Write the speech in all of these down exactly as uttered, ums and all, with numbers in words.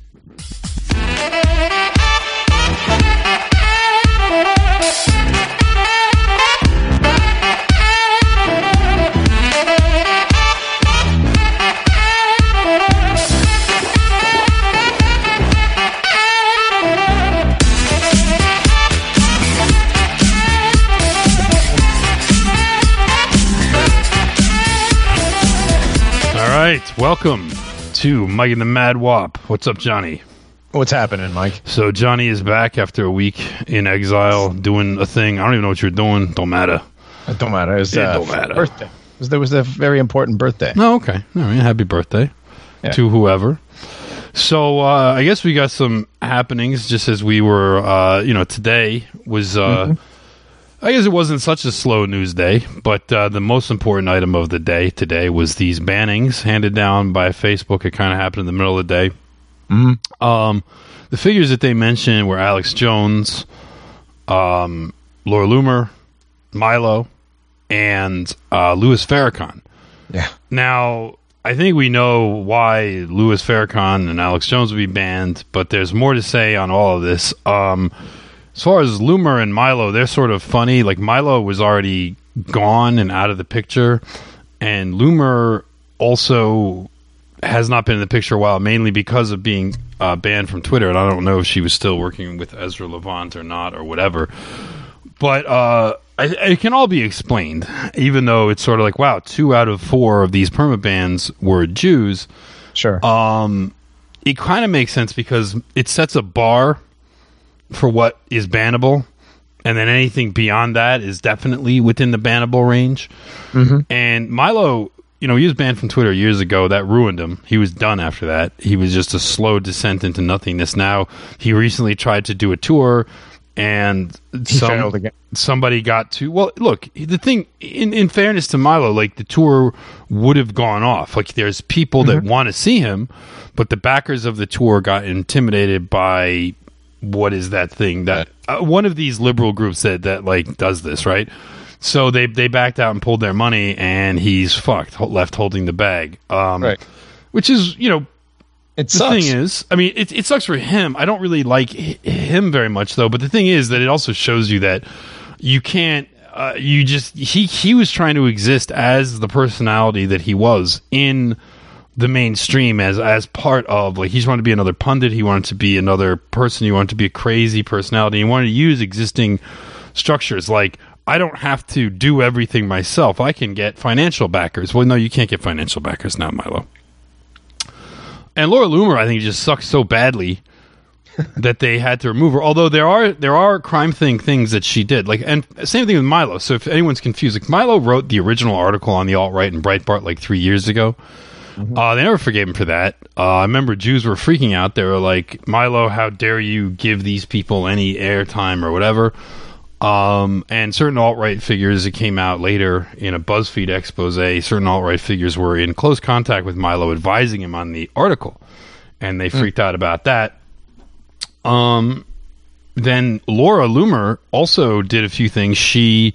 Welcome to Mike and the Mad Wop. What's up, Johnny? What's happening, Mike? So Johnny is back after a week in exile doing a thing. I don't even know what you're doing. Don't matter. It don't matter. It was it uh, don't matter. birthday. It was, there was a very important birthday. Oh, okay. All right. Happy birthday yeah. to whoever. So uh, I guess we got some happenings just as we were, uh, you know, today was... Uh, mm-hmm. I guess it wasn't such a slow news day, but uh, the most important item of the day today was these bannings handed down by Facebook. It kind of happened in the middle of the day. Mm-hmm. Um, the figures that they mentioned were Alex Jones, um, Laura Loomer, Milo, and uh, Louis Farrakhan. Yeah. Now, I think we know why Louis Farrakhan and Alex Jones would be banned, but there's more to say on all of this. Um As far as Loomer and Milo, they're sort of funny. Like, Milo was already gone and out of the picture, and Loomer also has not been in the picture a while, mainly because of being uh, banned from Twitter, and I don't know if she was still working with Ezra Levant or not or whatever. But uh, I, it can all be explained, even though it's sort of like, wow, two out of four of these permabans were Jews. Sure. Um, it kind of makes sense because it sets a bar for what is bannable, and then anything beyond that is definitely within the bannable range. Mm-hmm. And Milo, you know, he was banned from Twitter years ago. That ruined him. He was done after that. He was just a slow descent into nothingness. Now, he recently tried to do a tour, and some, somebody got to... Well, look, the thing, in, in fairness to Milo, like, the tour would have gone off. Like, there's people mm-hmm. that want to see him, but the backers of the tour got intimidated by... What is that thing that uh, one of these liberal groups that that like does this, right? So they they backed out and pulled their money, and he's fucked, left holding the bag. Um, right. Which is, you know, it the sucks. thing is, I mean, it it sucks for him. I don't really like him very much, though. But the thing is that it also shows you that you can't. Uh, you just he he was trying to exist as the personality that he was in the mainstream as as part of, like, he just wanted to be another pundit, he wanted to be another person, he wanted to be a crazy personality, he wanted to use existing structures. Like, I don't have to do everything myself, I can get financial backers. Well, no, you can't get financial backers now, Milo. And Laura Loomer, I think, just sucks so badly that they had to remove her. Although there are there are crime thing things that she did, like, and same thing with Milo. So if anyone's confused, like, Milo wrote the original article on the alt-right in Breitbart like three years ago. Mm-hmm. Uh, they never forgave him for that. Uh, I remember Jews were freaking out. They were like, Milo, how dare you give these people any airtime or whatever. Um, and certain alt-right figures that came out later in a BuzzFeed expose, certain alt-right figures were in close contact with Milo, advising him on the article. And they freaked mm. out about that. Um, then Laura Loomer also did a few things. She...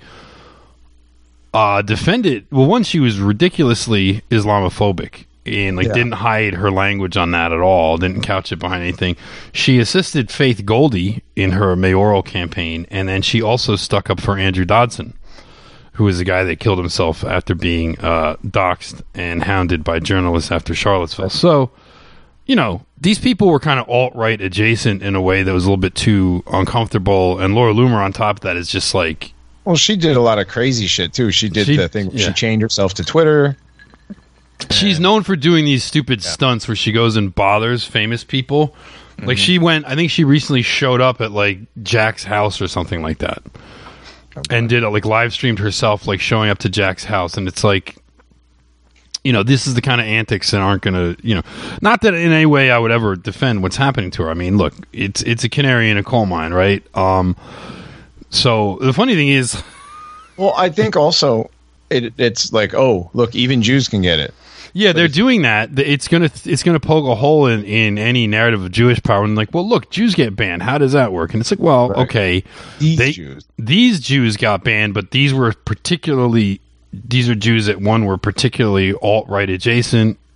Uh, defended, well, one, she was ridiculously Islamophobic and, like, yeah. didn't hide her language on that at all, didn't couch it behind anything. She assisted Faith Goldie in her mayoral campaign, and then she also stuck up for Andrew Dodson, who was the guy that killed himself after being uh, doxxed and hounded by journalists after Charlottesville. So, you know, these people were kind of alt-right adjacent in a way that was a little bit too uncomfortable, and Laura Loomer on top of that is just like... Well, she did a lot of crazy shit, too. She did she, the thing where yeah. she chained herself to Twitter. She's known for doing these stupid yeah. stunts where she goes and bothers famous people. Mm-hmm. Like, she went, I think she recently showed up at, like, Jack's house or something like that. Okay. And did, a, like, live streamed herself, like, showing up to Jack's house. And it's like, you know, this is the kind of antics that aren't going to, you know, not that in any way I would ever defend what's happening to her. I mean, look, it's it's a canary in a coal mine, right? Um... So the funny thing is, well, I think also it, it's like, oh, look, even Jews can get it. Yeah, but they're doing that. It's gonna it's gonna poke a hole in, in any narrative of Jewish power. And like, well, look, Jews get banned. How does that work? And it's like, well, right. okay, these they, Jews, these Jews got banned, but these were particularly these are Jews that one were particularly alt-right adjacent,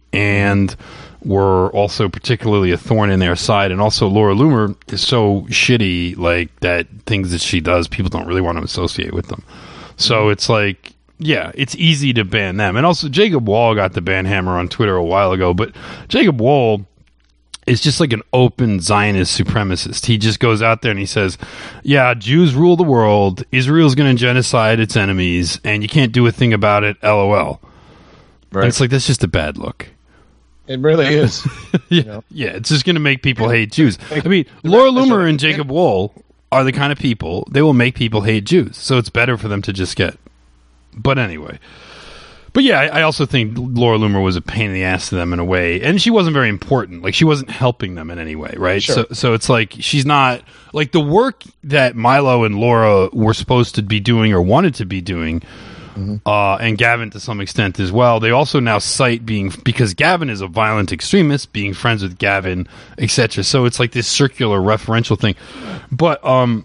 and were also particularly a thorn in their side. And also Laura Loomer is so shitty, like, that things that she does, people don't really want to associate with them. So it's like, yeah, it's easy to ban them. And also Jacob Wall got the ban hammer on Twitter a while ago, but Jacob Wall is just like an open Zionist supremacist. He just goes out there and he says, yeah, Jews rule the world, Israel's going to genocide its enemies, and you can't do a thing about it, LOL. Right. And it's like, that's just a bad look. It really is. yeah, you know? Yeah, it's just going to make people hate Jews. I mean, Laura Loomer and Jacob Wall are the kind of people, they will make people hate Jews. So it's better for them to just get. But anyway. But yeah, I, I also think Laura Loomer was a pain in the ass to them in a way. And she wasn't very important. Like, she wasn't helping them in any way, right? Sure. So, so it's like, she's not, like, the work that Milo and Laura were supposed to be doing or wanted to be doing, mm-hmm. uh, and Gavin to some extent as well, they also now cite being, because Gavin is a violent extremist, being friends with Gavin, et cetera. So it's like this circular referential thing. But, um,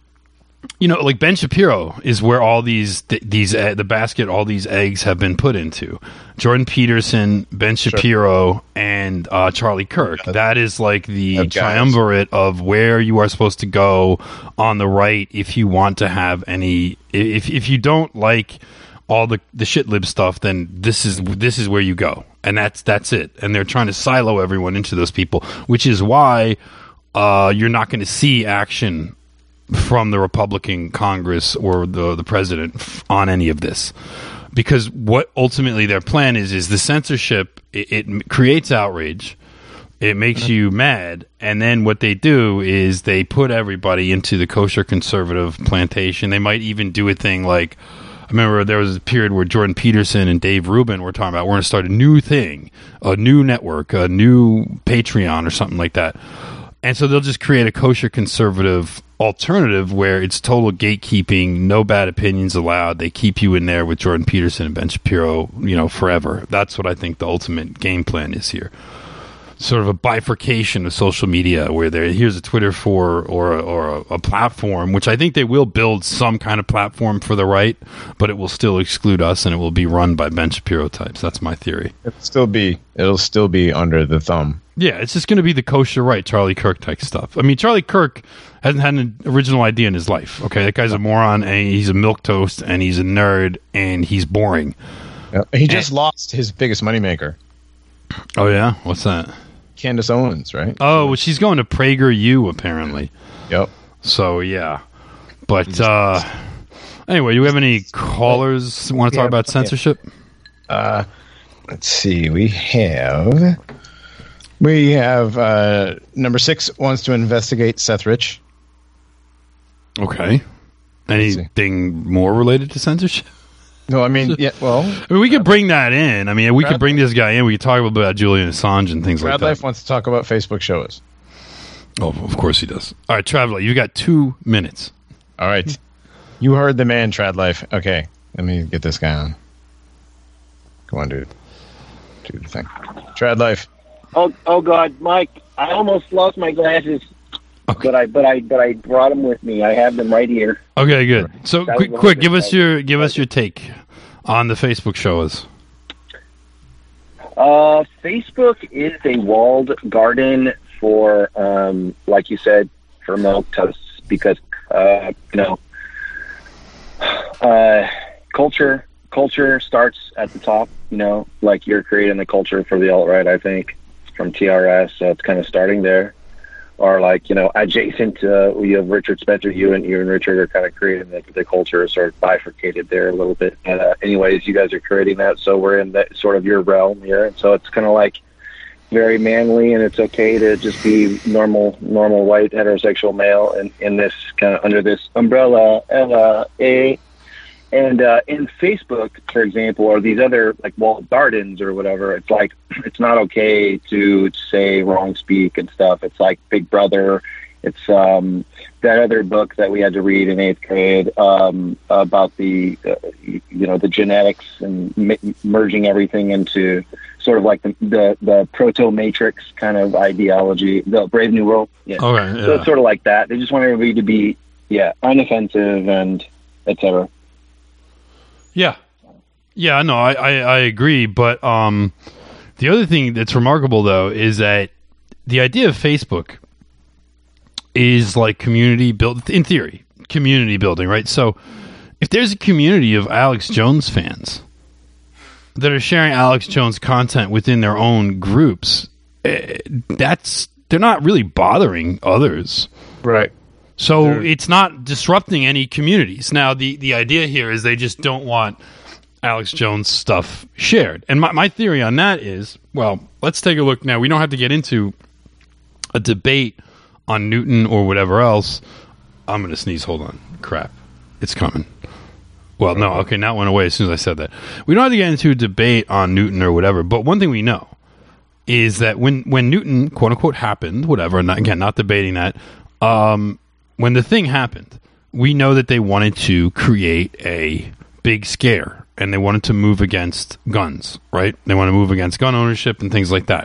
you know, like Ben Shapiro is where all these th- these uh, the basket all these eggs have been put into. Jordan Peterson, Ben Shapiro, sure. and uh, Charlie Kirk. That is like the okay. triumvirate of where you are supposed to go on the right if you want to have any. If if you don't like all the the shit lib stuff, then this is this is where you go, and that's that's it. And they're trying to silo everyone into those people, which is why uh, you're not going to see action from the Republican Congress or the the president on any of this, because what ultimately their plan is is the censorship. It, it creates outrage, it makes mm-hmm. you mad, and then what they do is they put everybody into the kosher conservative plantation. They might even do a thing like, I remember there was a period where Jordan Peterson and Dave Rubin were talking about, we're going to start a new thing, a new network, a new Patreon or something like that. And so they'll just create a kosher conservative alternative where it's total gatekeeping, no bad opinions allowed. They keep you in there with Jordan Peterson and Ben Shapiro, you know, forever. That's what I think the ultimate game plan is here. Sort of a bifurcation of social media where there here's a Twitter for or or a, a platform, which I think they will build some kind of platform for the right, but it will still exclude us and it will be run by Ben Shapiro types. That's my theory. It'll still be it'll still be under the thumb. Yeah, it's just going to be the kosher right, Charlie Kirk type stuff. I mean, Charlie Kirk hasn't had an original idea in his life. Okay, that guy's a moron, and he's a milquetoast, and he's a nerd, and he's boring. Yeah, he just and, lost his biggest moneymaker. Oh yeah, what's that? Candace Owens, right? Oh, well, she's going to PragerU apparently. Yep. So yeah, but uh, anyway, do we have any callers who want to talk about censorship? Uh, let's see. We have. We have uh, number six wants to investigate Seth Rich. Okay. Anything more related to censorship? No, I mean, yeah, well. I mean, we could bring that in. I mean, we Brad, could bring this guy in. We could talk about Julian Assange and things Brad like that. Life wants to talk about Facebook shows. Oh, of course he does. All right, Traveler, you got two minutes. All right. You heard the man, Trad Life. Okay, let me get this guy on. Come on, dude. Do the thing. Trad Life. Oh, oh God, Mike! I almost lost my glasses, okay. but I, but I, but I brought them with me. I have them right here. Okay, good. So, that quick, quick, give us your, give us your take on the Facebook shows. Uh, Facebook is a walled garden for, um, like you said, for milquetoasts because, uh, you know, uh, culture, culture starts at the top. You know, like you're creating the culture for the alt-right, I think. From T R S, so it's kind of starting there, or like you know, adjacent to uh, you have Richard Spencer. You and you and Richard are kind of creating the, the culture, sort of bifurcated there a little bit. And uh, anyways, you guys are creating that, so we're in that sort of your realm here, and so it's kind of like very manly, and it's okay to just be normal, normal white heterosexual male, and in this kind of under this umbrella of uh, a. And uh, in Facebook, for example, or these other like walled gardens or whatever, it's like it's not okay to say wrong speak and stuff. It's like Big Brother. It's um, that other book that we had to read in eighth grade um, about the uh, you know the genetics and m- merging everything into sort of like the the, the proto matrix kind of ideology, the Brave New World. Yeah. Okay, yeah. So it's sort of like that. They just want everybody to be yeah unoffensive and et cetera. Yeah. Yeah, no, I, I, I agree. But um, The other thing that's remarkable, though, is that the idea of Facebook is like community build, in theory, community building, right? So if there's a community of Alex Jones fans that are sharing Alex Jones content within their own groups, that's they're not really bothering others. Right. So They're- it's not disrupting any communities. Now, the, the idea here is they just don't want Alex Jones stuff shared. And my, my theory on that is, well, let's take a look now. We don't have to get into a debate on Newton or whatever else. I'm going to sneeze. Hold on. Crap. It's coming. Well, no. Okay, now it went away as soon as I said that. We don't have to get into a debate on Newton or whatever, but one thing we know is that when, when Newton, quote unquote, happened, whatever, not, again, not debating that, um, when the thing happened, we know that they wanted to create a big scare. And they wanted to move against guns, right? They want to move against gun ownership and things like that.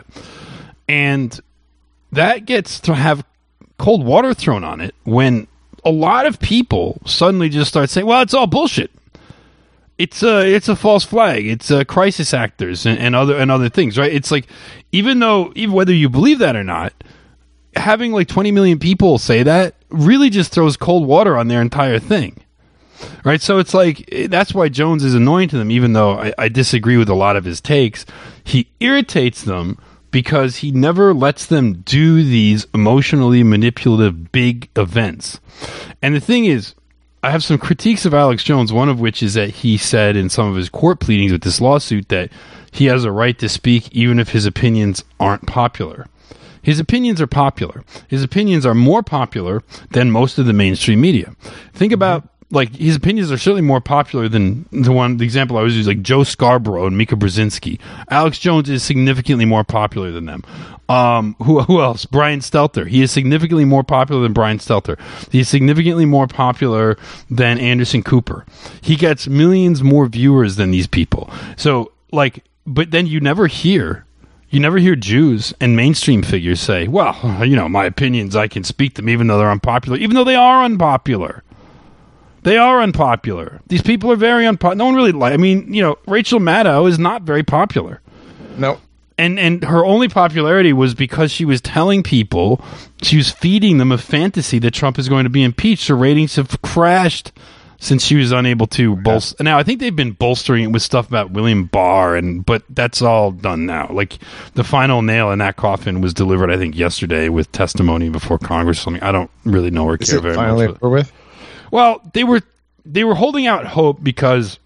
And that gets to have cold water thrown on it when a lot of people suddenly just start saying, well, it's all bullshit. It's a, it's a false flag. It's a crisis actors and, and other and other things, right? It's like, even though, even whether you believe that or not, having like twenty million people say that really just throws cold water on their entire thing. Right, so it's like, that's why Jones is annoying to them, even though I, I disagree with a lot of his takes. He irritates them because he never lets them do these emotionally manipulative big events. And the thing is, I have some critiques of Alex Jones, one of which is that he said in some of his court pleadings with this lawsuit that he has a right to speak even if his opinions aren't popular. His opinions are popular. His opinions are more popular than most of the mainstream media. Think about, like, his opinions are certainly more popular than the one, the example I was using, like Joe Scarborough and Mika Brzezinski. Alex Jones is significantly more popular than them. Um, who, who else? Brian Stelter. He is significantly more popular than Brian Stelter. He is significantly more popular than Anderson Cooper. He gets millions more viewers than these people. So, like, but then you never hear, you never hear Jews and mainstream figures say, well, you know, my opinions, I can speak them even though they're unpopular, even though they are unpopular. They are unpopular. These people are very unpopular. No one really like. I mean, you know, Rachel Maddow is not very popular. No. And and her only popularity was because she was telling people, she was feeding them a fantasy that Trump is going to be impeached. Her ratings have crashed since she was unable to bolster. Now, I think they've been bolstering it with stuff about William Barr, and but that's all done now. Like, the final nail in that coffin was delivered, I think, yesterday with testimony before Congress or something. I don't really know or Is care it very finally much. over with? Well, they were they were holding out hope because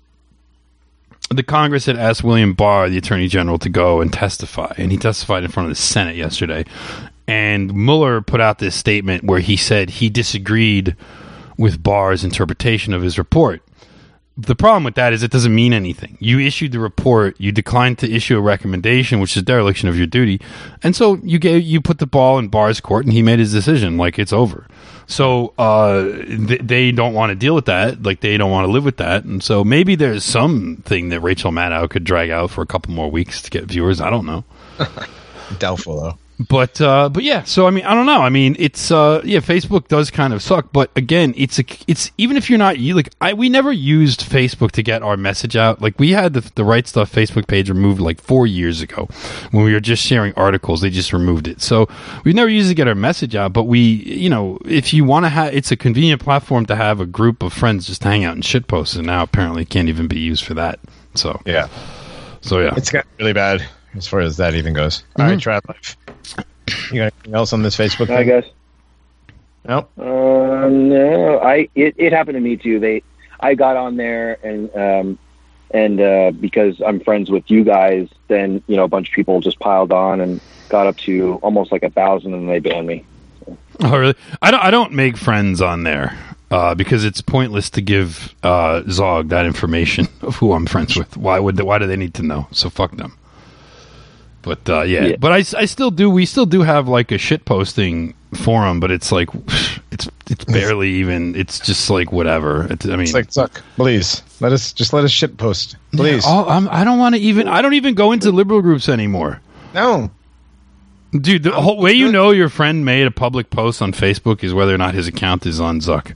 the Congress had asked William Barr, the Attorney General, to go and testify, and he testified in front of the Senate yesterday. And Mueller put out this statement where he said he disagreed with Barr's interpretation of his report. The problem with that is it doesn't mean anything. You issued the report, you declined to issue a recommendation, which is dereliction of your duty, and so you gave you put the ball in Barr's court, and he made his decision. Like, it's over. So uh, th- they don't want to deal with that. Like, they don't want to live with that. And so maybe there's something that Rachel Maddow could drag out for a couple more weeks to get viewers. I don't know. Doubtful, though. But uh, but yeah, so I mean, I don't know. I mean, it's uh, yeah, Facebook does kind of suck. But again, it's a, it's even if you're not you like I we never used Facebook to get our message out. Like, we had the the Right Stuff Facebook page removed like four years ago when we were just sharing articles. They just removed it. So we never used it to get our message out. But we, you know, if you want to have, it's a convenient platform to have a group of friends just hang out and shitpost. And now apparently it can't even be used for that. So Yeah. so yeah, It's got really bad as far as that even goes. All right, Trad Life. You got anything else on this Facebook Hi thing? guys. Nope. Uh, no, I it, it happened to me too. They, I got on there and um, and uh, because I'm friends with you guys, then you know a bunch of people just piled on and got up to almost like a thousand, and they banned me. Oh, really? I don't. I don't make friends on there uh, because it's pointless to give uh, Zog that information of who I'm friends with. Why would? They, why do they need to know? So fuck them. But uh, yeah. Yeah. but I, I still do. We still do have like a shit posting forum, but it's like it's it's barely even. It's just like whatever. It's, I mean, It's like, suck. Please let us just let us shit post. Please. all, I'm, I don't want to even. I don't even go into liberal groups anymore. No. Dude, the whole way you know your friend made a public post on Facebook is whether or not his account is on Zuck.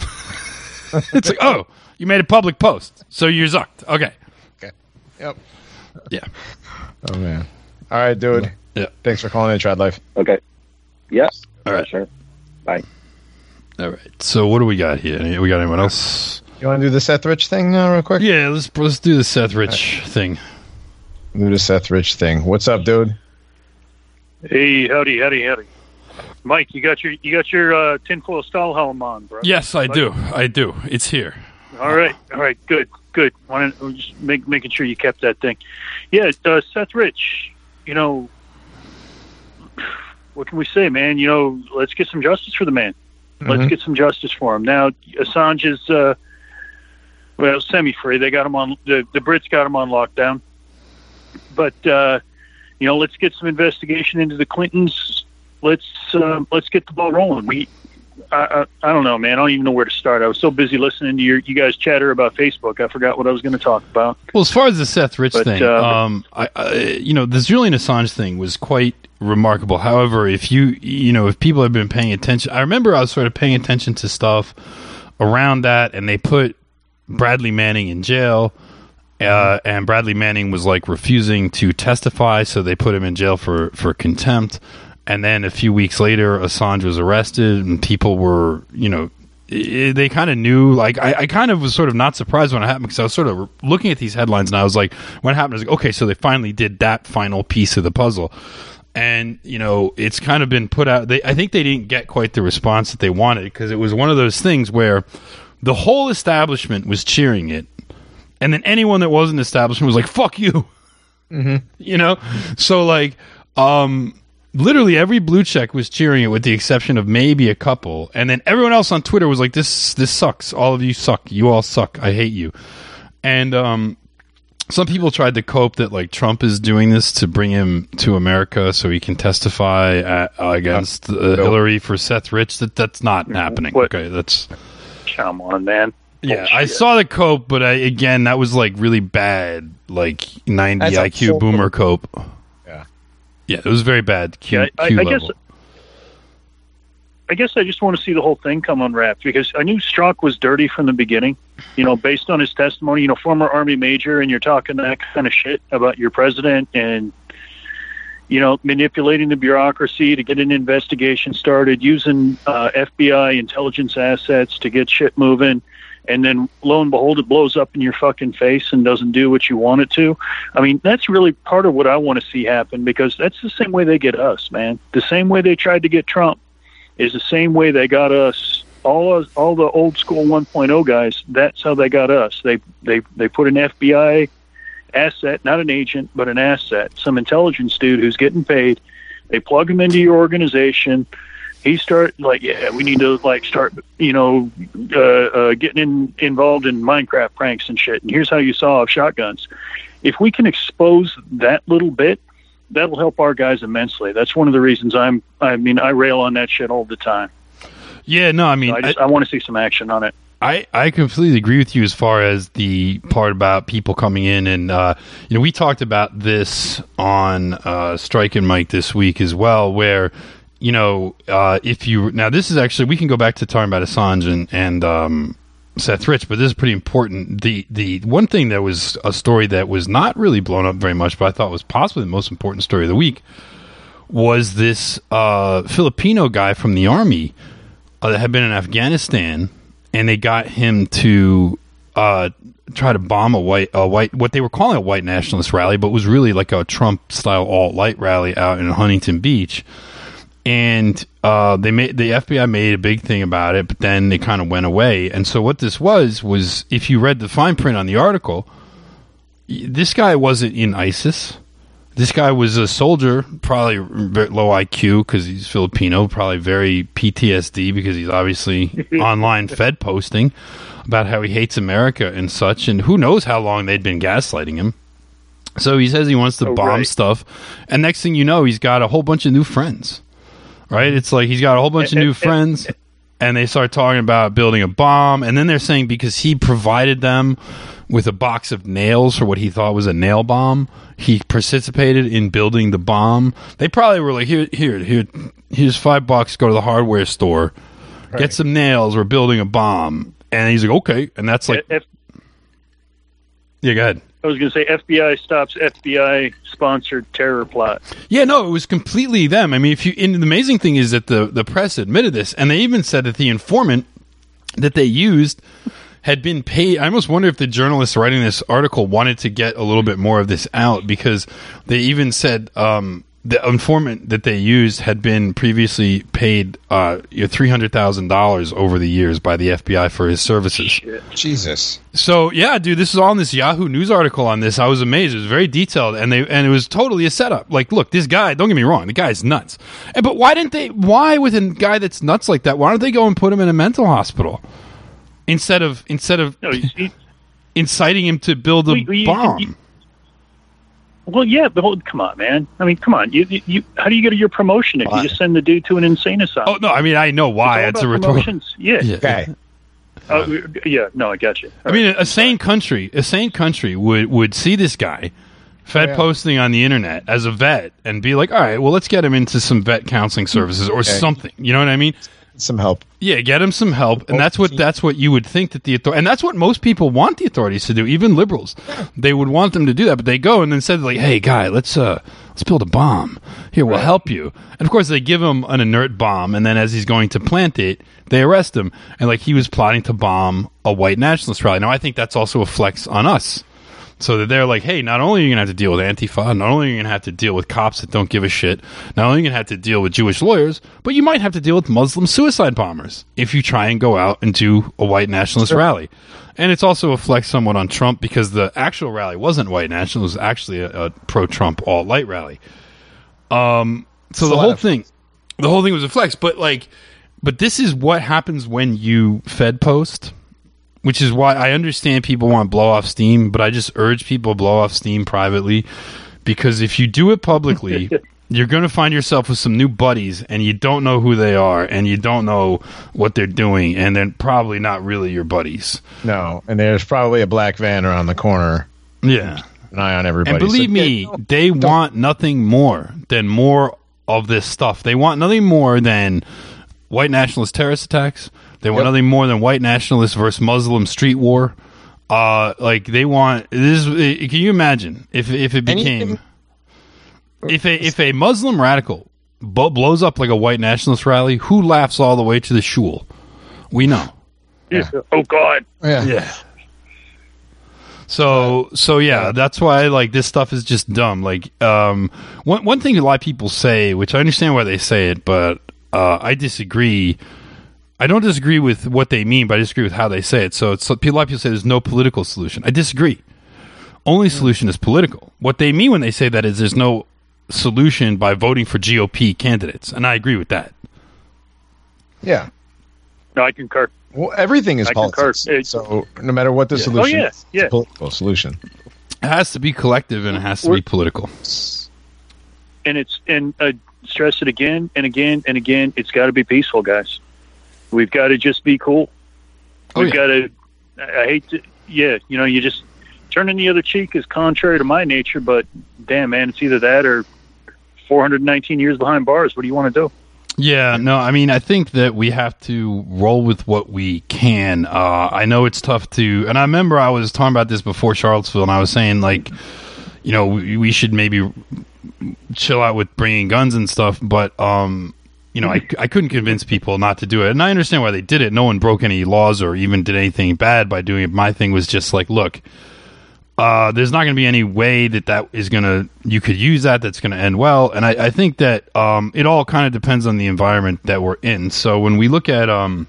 It's like, oh, you made a public post, so you're Zucked. Okay. Okay. Yep. Yeah. Oh man. All right, dude. Yeah. Thanks for calling in, Trad Life. Okay. Yeah. All right. Sure. Bye. All right. So what do we got here? We got anyone else? You want to do the Seth Rich thing now, real quick? Yeah, let's let's do the Seth Rich thing. Do the Seth Rich thing. What's up, dude? Hey, howdy, howdy, howdy. Mike, you got your you got your uh, tinfoil Stahlhelm on, bro. Yes, I do. I do. It's here. All right, all right, good, good. Wanted just make, making sure you kept that thing. Yeah, uh, Seth Rich. You know, what can we say, man? You know, let's get some justice for the man. Mm-hmm. Let's get some justice for him. Now, Assange is uh, well semi-free. They got him on the the Brits got him on lockdown, but uh, you know, let's get some investigation into the Clintons. Let's uh, let's get the ball rolling. We, I, I, I don't know, man. I don't even know where to start. I was so busy listening to your you guys chatter about Facebook, I forgot what I was going to talk about. Well, as far as the Seth Rich But, thing, uh, um, I, I, you know, the Julian Assange thing was quite remarkable. However, if you, you know, if people have been paying attention, I remember I was sort of paying attention to stuff around that, and they put Bradley Manning in jail. Uh, and Bradley Manning was like refusing to testify, so they put him in jail for, for contempt. And then a few weeks later, Assange was arrested, and people were, you know, i they kind of knew. Like, I, I kind of was sort of not surprised when it happened, because I was sort of looking at these headlines, and I was like, when it happened, I was like, okay, so they finally did that final piece of the puzzle. And, you know, it's kind of been put out. They, I think they didn't get quite the response that they wanted, because it was one of those things where the whole establishment was cheering it, and then anyone that wasn't establishment was like, fuck you. Mm-hmm. You know? So, like, um... literally every blue check was cheering it, with the exception of maybe a couple, and then everyone else on Twitter was like, "This, this sucks. All of you suck. You all suck. I hate you." And um, some people tried to cope that like Trump is doing this to bring him to America so he can testify at, uh, against uh, Hillary for Seth Rich. That that's not happening. What? Okay, that's Come on, man. yeah. Bullshit. I saw the cope, but I, again, that was like really bad, like ninety That's a I Q full- boomer cope. Yeah. Yeah, it was very bad. Q, Yeah, I, Q I level. guess. I guess I just want to see the whole thing come unwrapped, because I knew Strzok was dirty from the beginning. You know, based on his testimony, you know, former Army major, and you're talking that kind of shit about your president and, you know, manipulating the bureaucracy to get an investigation started, using uh, F B I intelligence assets to get shit moving. And then, lo and behold, it blows up in your fucking face and doesn't do what you want it to. I mean, that's really part of what I want to see happen, because that's the same way they get us, man. The same way they tried to get Trump is the same way they got us. All us, all the old school one point oh guys, that's how they got us. They they they put an F B I asset, not an agent, but an asset, some intelligence dude who's getting paid. They plug him into your organization. He start like, yeah, we need to like start, you know, uh, uh, getting in, involved in Minecraft pranks and shit. And here's how you saw off shotguns. If we can expose that little bit, that'll help our guys immensely. That's one of the reasons I'm. I mean, I rail on that shit all the time. Yeah, no, I mean, So I just I, I want to see some action on it. I, I completely agree with you as far as the part about people coming in, and uh, you know, we talked about this on uh, Strike and Mike this week as well, where you know, uh, if you now this is actually, we can go back to talking about Assange and and um, Seth Rich, but this is pretty important. The the one thing that was a story that was not really blown up very much, but I thought was possibly the most important story of the week, was this uh, Filipino guy from the army uh, that had been in Afghanistan. And they got him to uh, try to bomb a white, a white, what they were calling a white nationalist rally, but was really like a Trump-style alt-right rally out in Huntington Beach. And uh, they made the F B I made a big thing about it, but then they kind of went away. And so what this was was, if you read the fine print on the article, this guy wasn't in ISIS. This guy was a soldier, probably very low I Q because he's Filipino, probably very P T S D because he's obviously online Fed posting about how he hates America and such, and who knows how long they'd been gaslighting him. So he says he wants to Oh, bomb right. stuff, and next thing you know, he's got a whole bunch of new friends, right? It's like he's got a whole bunch of new friends, and they start talking about building a bomb, and then they're saying because he provided them with a box of nails for what he thought was a nail bomb, he participated in building the bomb. They probably were like, here, here, here, here's five bucks, go to the hardware store, Right. get some nails, we're building a bomb. And he's like, okay. And that's like, If, yeah, go ahead. I was going to say F B I stops F B I-sponsored terror plot. Yeah, no, it was completely them. I mean, if you, and the amazing thing is that the, the press admitted this, and they even said that the informant that they used had been paid. I almost wonder if the journalists writing this article wanted to get a little bit more of this out, because they even said um, the informant that they used had been previously paid uh, three hundred thousand dollars over the years by the F B I for his services. Shit. Jesus. So yeah, dude, this is all in this Yahoo News article on this. I was amazed. It was very detailed, and they and it was totally a setup. Like, look, this guy. Don't get me wrong, the guy's nuts. And, but why didn't they? Why with a guy that's nuts like that? Why don't they go and put him in a mental hospital instead of instead of No, he's, he, inciting him to build a Well, you- bomb? you- well, yeah, but hold, come on, man. I mean, come on. You, you, you, how do you get your promotion if Why? you just send the dude to an insane asylum? Oh no, I mean I know why. It's It's, all a about rhetorical. promotions. Yeah. Yeah. Okay. Uh, yeah. No, I got you. I mean, a sane country, a sane country would, would see this guy, Fed Yeah. posting on the internet as a vet, and be like, all right, well, let's get him into some vet counseling services or something. You know what I mean? Some help. Yeah, get him some help, and that's what that's what you would think that the author- and that's what most people want the authorities to do. Even liberals, they would want them to do that, but they go and then said like, "Hey, guy, let's uh, let's build a bomb. Here, we'll help you." And of course, they give him an inert bomb, and then as he's going to plant it, they arrest him, and like he was plotting to bomb a white nationalist rally. Now, I think that's also a flex on us. So that they're like, hey, not only are you going to have to deal with Antifa, not only are you going to have to deal with cops that don't give a shit, not only are you going to have to deal with Jewish lawyers, but you might have to deal with Muslim suicide bombers if you try and go out and do a white nationalist Sure. rally. And it's also a flex somewhat on Trump, because the actual rally wasn't white national, it was actually a, a pro-Trump alt-light rally. Um, so It's the a lot whole of- thing, the whole thing was a flex, but like, but this is what happens when you Fed post. Which is why I understand people want blow off steam, but I just urge people to blow off steam privately, because if you do it publicly, you're going to find yourself with some new buddies, and you don't know who they are, and you don't know what they're doing, and they're probably not really your buddies. No, and there's probably a black van around the corner. Yeah. An eye on everybody. And believe So- me, they want nothing more than more of this stuff. They want nothing more than white nationalist terrorist attacks. They want Yep. nothing more than white nationalists versus Muslim street war. Uh, like they want this. Is, can you imagine if if it became Anything- if a if a Muslim radical b- blows up like a white nationalist rally? Who laughs all the way to the shul? We know. Yeah. Oh God. yeah. Yeah. So so yeah, that's why like this stuff is just dumb. Like um, one one thing a lot of people say, which I understand why they say it, but uh, I disagree. I don't disagree with what they mean, but I disagree with how they say it. So it's, a lot of people say there's no political solution. I disagree. Only solution is political. What they mean when they say that is there's no solution by voting for G O P candidates, and I agree with that. Yeah. No, I concur. Well, everything is I concur. politics. It- So no matter what the solution Oh, yeah, is, yeah. it's a political solution. It has to be collective and it has to We're- be political. And it's and I stress it again and again and again. It's got to be peaceful, guys. We've got to just be cool. Oh, We've yeah. got to. I I hate to. Yeah, you know, you just turning the other cheek is contrary to my nature. But damn, man, it's either that or four hundred nineteen years behind bars. What do you want to do? Yeah, no, I mean, I think that we have to roll with what we can. Uh, I know it's tough to, and I remember I was talking about this before Charlottesville, and I was saying, like, you know, we, we should maybe chill out with bringing guns and stuff, but, um, you know, I, I couldn't convince people not to do it, and I understand why they did it. No one broke any laws or even did anything bad by doing it. My thing was just like, look, Uh, there's not going to be any way that that is going to, you could use that, that's going to end well. And I, I think that um, it all kind of depends on the environment that we're in. So when we look at um,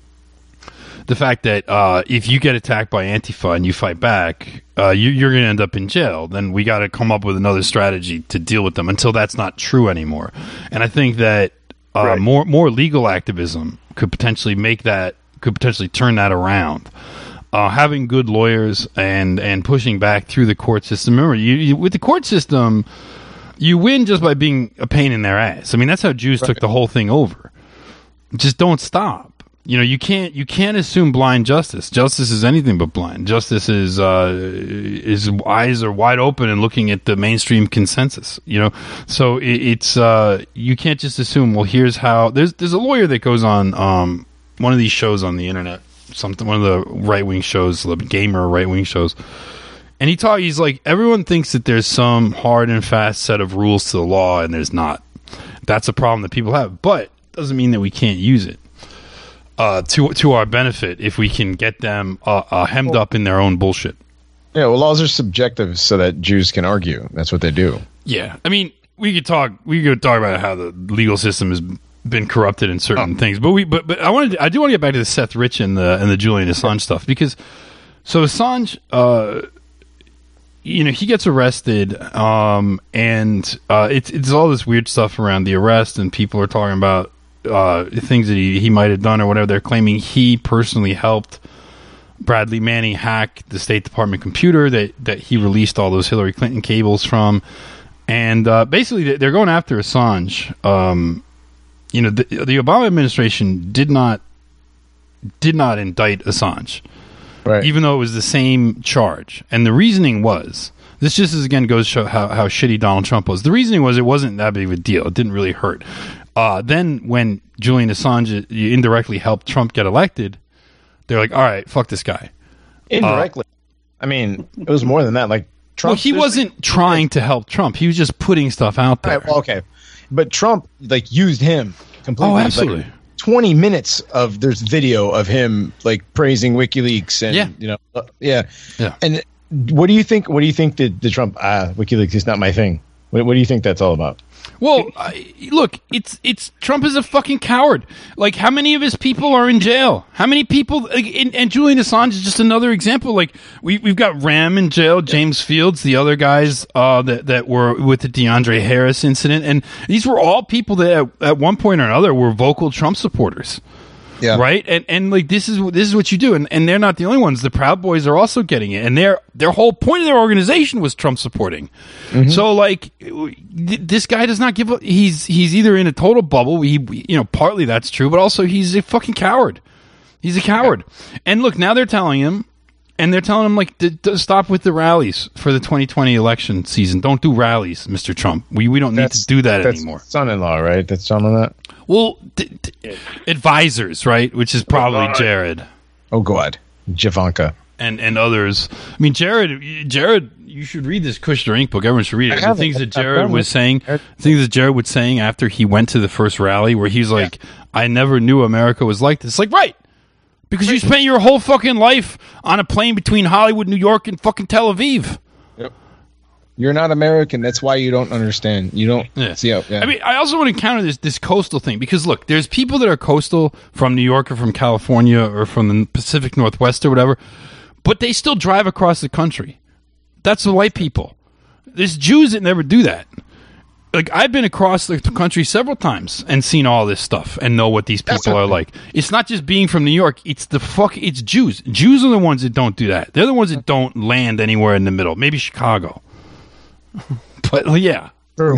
the fact that uh, if you get attacked by Antifa and you fight back, uh, you, you're going to end up in jail, then we got to come up with another strategy to deal with them until that's not true anymore. And I think that uh, Right. more more legal activism could potentially make that, could potentially turn that around. Uh, having good lawyers and, and pushing back through the court system. Remember, you, you, with the court system, you win just by being a pain in their ass. I mean, that's how Jews took the whole thing over. Just don't stop. You know, you can't you can't assume blind justice. Justice is anything but blind. Justice is uh, is eyes are wide open and looking at the mainstream consensus. You know, so it, it's uh, you can't just assume. Well, here's how. There's there's a lawyer that goes on um, one of these shows on the internet. Something, one of the right wing shows, the gamer right wing shows, And he taught, he's like, everyone thinks that there's some hard and fast set of rules to the law, and there's not. That's a problem that people have, but doesn't mean that we can't use it uh, to to our benefit if we can get them uh, uh, hemmed up in their own bullshit. Yeah, well, laws are subjective so that Jews can argue. That's what they do. Yeah, I mean, we could talk. We could talk about how the legal system has been corrupted in certain oh. things, but we, but but I wanted, to, I do want to get back to the Seth Rich and the and the Julian Assange stuff because so Assange. Uh, You know, he gets arrested, um, and uh, it's it's all this weird stuff around the arrest, and people are talking about uh, things that he, he might have done or whatever. They're claiming he personally helped Bradley Manning hack the State Department computer that, that he released all those Hillary Clinton cables from. And uh, basically, they're going after Assange. Um, you know, the, the Obama administration did not did not indict Assange. Right. Even though it was the same charge. And the reasoning was, this just is, again goes to show how, how shitty Donald Trump was. The reasoning was it wasn't that big of a deal. It didn't really hurt. Uh, then when Julian Assange indirectly helped Trump get elected, they're like, all right, fuck this guy. Indirectly. Uh, I mean, it was more than that. Like Trump. Well, he wasn't like, trying to help Trump. He was just putting stuff out there. Right, well, okay. But Trump like used him completely. Oh, absolutely. Like, twenty minutes of there's video of him like praising WikiLeaks and yeah. you know uh, yeah yeah and what do you think what do you think that the Trump ah WikiLeaks is not my thing what, what do you think that's all about? Well, I, look, it's it's Trump is a fucking coward. Like, how many of his people are in jail? How many people? Like, and, and Julian Assange is just another example. Like, we we've got Ram in jail, James Fields, the other guys uh, that that were with the DeAndre Harris incident, and these were all people that at, at one point or another were vocal Trump supporters. Yeah. Right. And and like this is this is what you do, and, and they're not the only ones. The Proud Boys are also getting it, and their their whole point of their organization was Trump supporting. Mm-hmm. So like th- this guy does not give up. He's he's either in a total bubble. He you know partly that's true, but also he's a fucking coward. He's a coward. Yeah. And look, now they're telling him, and they're telling him like to, to stop with the rallies for the twenty twenty election season. Don't do rallies, Mister Trump. We we don't that's, need to do that that's anymore. Son-in-law, right? That's son of that. Well, d- d- advisors, right? Which is probably oh, Jared. Oh God, Javanka and and others. I mean, Jared. Jared, you should read this Kushner Incorporated book. Everyone should read it. The things that Jared was saying, things that Jared was saying after he went to the first rally, where he's like, yeah. "I never knew America was like this." Like, right? Because right. you spent your whole fucking life on a plane between Hollywood, New York, and fucking Tel Aviv. Yep. You're not American. That's why you don't understand. You don't yeah. see how. Yeah. I mean, I also want to counter this this coastal thing because look, there's people that are coastal from New York or from California or from the Pacific Northwest or whatever, but they still drive across the country. That's the white people. There's Jews that never do that. Like, I've been across the country several times and seen all this stuff and know what these people are like. It's not just being from New York. It's the fuck. It's Jews. Jews are the ones that don't do that. They're the ones that don't land anywhere in the middle. Maybe Chicago. But yeah, true.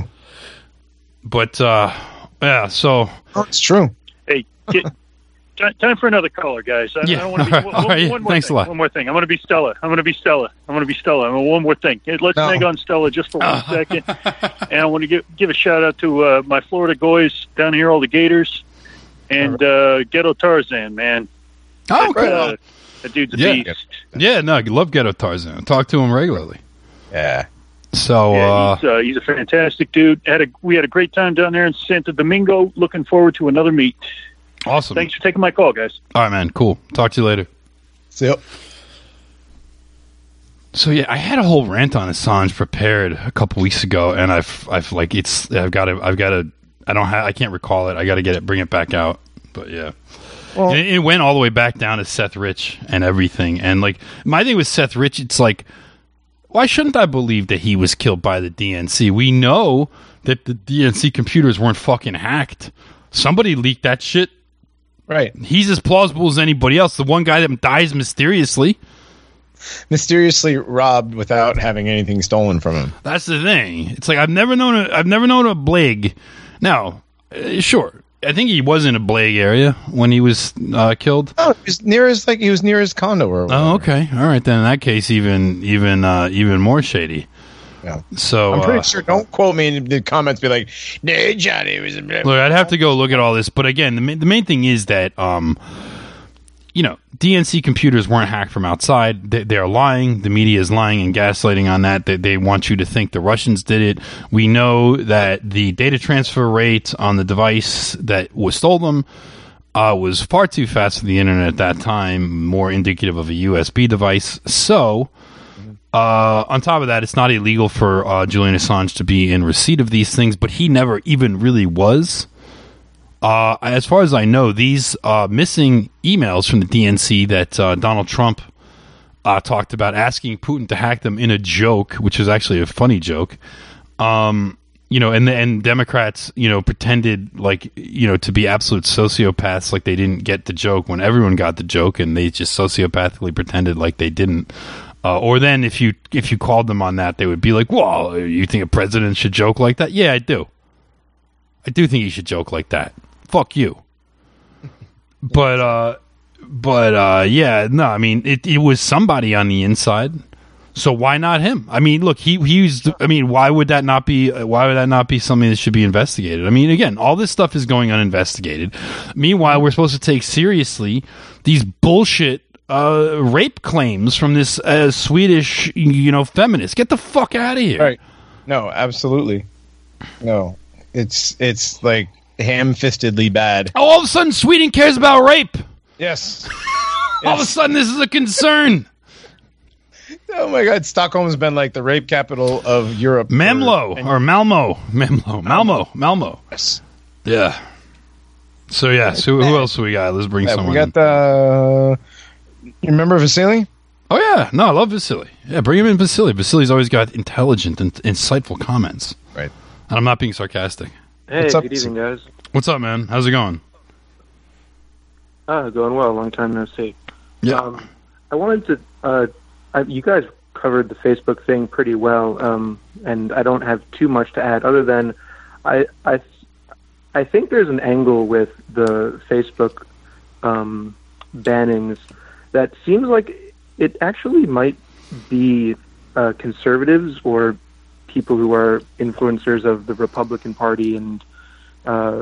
But uh, yeah, so oh, it's true. Hey, get, time, time for another caller, guys. I, yeah. I don't want to be. One, All right, one more thanks thing, a lot. One more thing. I'm going to be Stella. I'm going to be Stella. I'm going to be Stella. I'm one more thing. Let's no. hang on Stella just for one second. And I want to give give a shout out to uh, my Florida guys down here, all the Gators, and uh, Ghetto Tarzan, man. Oh, okay. Uh, that dude's a yeah. beast. Yeah, no, I love Ghetto Tarzan. I talk to him regularly. Yeah. So yeah, uh, he's, uh, he's a fantastic dude. Had a we had a great time down there in Santo Domingo. Looking forward to another meet. Awesome. Thanks for taking my call, guys. All right, man. Cool. Talk to you later. See ya. So yeah, I had a whole rant on Assange prepared a couple weeks ago, and I've I've like it's I've got to I've got to I don't have I can't recall it. I got to get it, bring it back out. But yeah. Well, and it, it went all the way back down to Seth Rich and everything. And like my thing with Seth Rich, it's like, why shouldn't I believe that he was killed by the D N C? We know that the D N C computers weren't fucking hacked. Somebody leaked that shit. Right. He's as plausible as anybody else. The one guy that dies mysteriously. Mysteriously robbed without having anything stolen from him. That's the thing. It's like I've never known a I've never known a Blag. Now, uh, sure. I think he was in a Blag area when he was uh, killed. Oh, he was near his like he was near his condo or whatever. Oh, okay. All right, then in that case even even uh, even more shady. Yeah. So I'm pretty uh, sure. Don't quote me in the comments. Be like, "No, Johnny was." A look, I'd have to go look at all this, but again, the main, the main thing is that um, you know, D N C computers weren't hacked from outside. They, they're lying. The media is lying and gaslighting on that. They, they want you to think the Russians did it. We know that the data transfer rate on the device that was stole them uh, was far too fast for the internet at that time, more indicative of a U S B device. So, uh, on top of that, it's not illegal for uh, Julian Assange to be in receipt of these things, but he never even really was. Uh, as far as I know, these uh, missing emails from the D N C that uh, Donald Trump uh, talked about asking Putin to hack them in a joke, which is actually a funny joke, um, you know, and and Democrats, you know, pretended like, you know, to be absolute sociopaths, like they didn't get the joke when everyone got the joke, and they just sociopathically pretended like they didn't. Uh, or then if you if you called them on that, they would be like, "Well, you think a president should joke like that?" Yeah, I do. I do think he should joke like that. Fuck you. But, uh, but, uh, yeah, no, I mean, it, it was somebody on the inside. So why not him? I mean, look, he, he used, I mean, why would that not be, why would that not be something that should be investigated? I mean, again, all this stuff is going uninvestigated. Meanwhile, we're supposed to take seriously these bullshit, uh, rape claims from this, uh, Swedish, you know, feminist. Get the fuck out of here. Right. No, absolutely. No, it's, it's like, ham-fistedly bad. Oh, all of a sudden, Sweden cares about rape. Yes. All of a sudden, this is a concern. Oh my God, Stockholm's been like the rape capital of Europe. Mamlo for, or Malmo, Mamlo, Malmo, Malmo. Yes. Yeah. So yeah. So who else do we got? Let's bring yeah, someone. We got the. You remember Vasily? Oh yeah, no, I love Vasily. Yeah, bring him in, Vasily. Vasily's always got intelligent and insightful comments. Right. And I'm not being sarcastic. Hey, What's up? good evening, guys. What's up, man? How's it going? Ah, going well. Long time no see. Yeah. Um, I wanted to. Uh, I, you guys covered the Facebook thing pretty well, um, and I don't have too much to add other than I, I, I think there's an angle with the Facebook um, bannings that seems like it actually might be uh, conservatives or people who are influencers of the Republican Party and uh,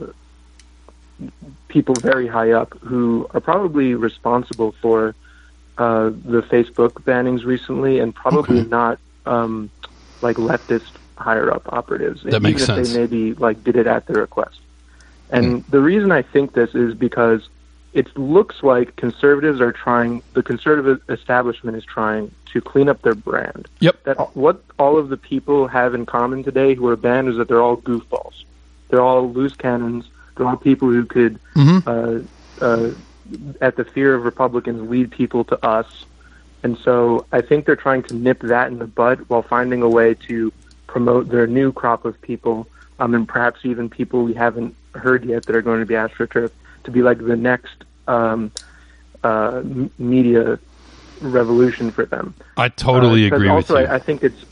people very high up who are probably responsible for uh, the Facebook bannings recently, and probably Okay. not um, like leftist higher up operatives. That makes even sense. if they maybe like did it at their request. And the reason I think this is because it looks like conservatives are trying, the conservative establishment is trying to clean up their brand. Yep. That what all of the people have in common today who are banned is that they're all goofballs. They're all loose cannons. They're all people who could, Mm-hmm. uh, uh, at the fear of Republicans, lead people to us. And so I think they're trying to nip that in the bud while finding a way to promote their new crop of people, um, and perhaps even people we haven't heard yet that are going to be AstroTurf, to be like the next um, uh, m- media revolution for them. I totally Uh, 'cause agree with also you. I, I think it's,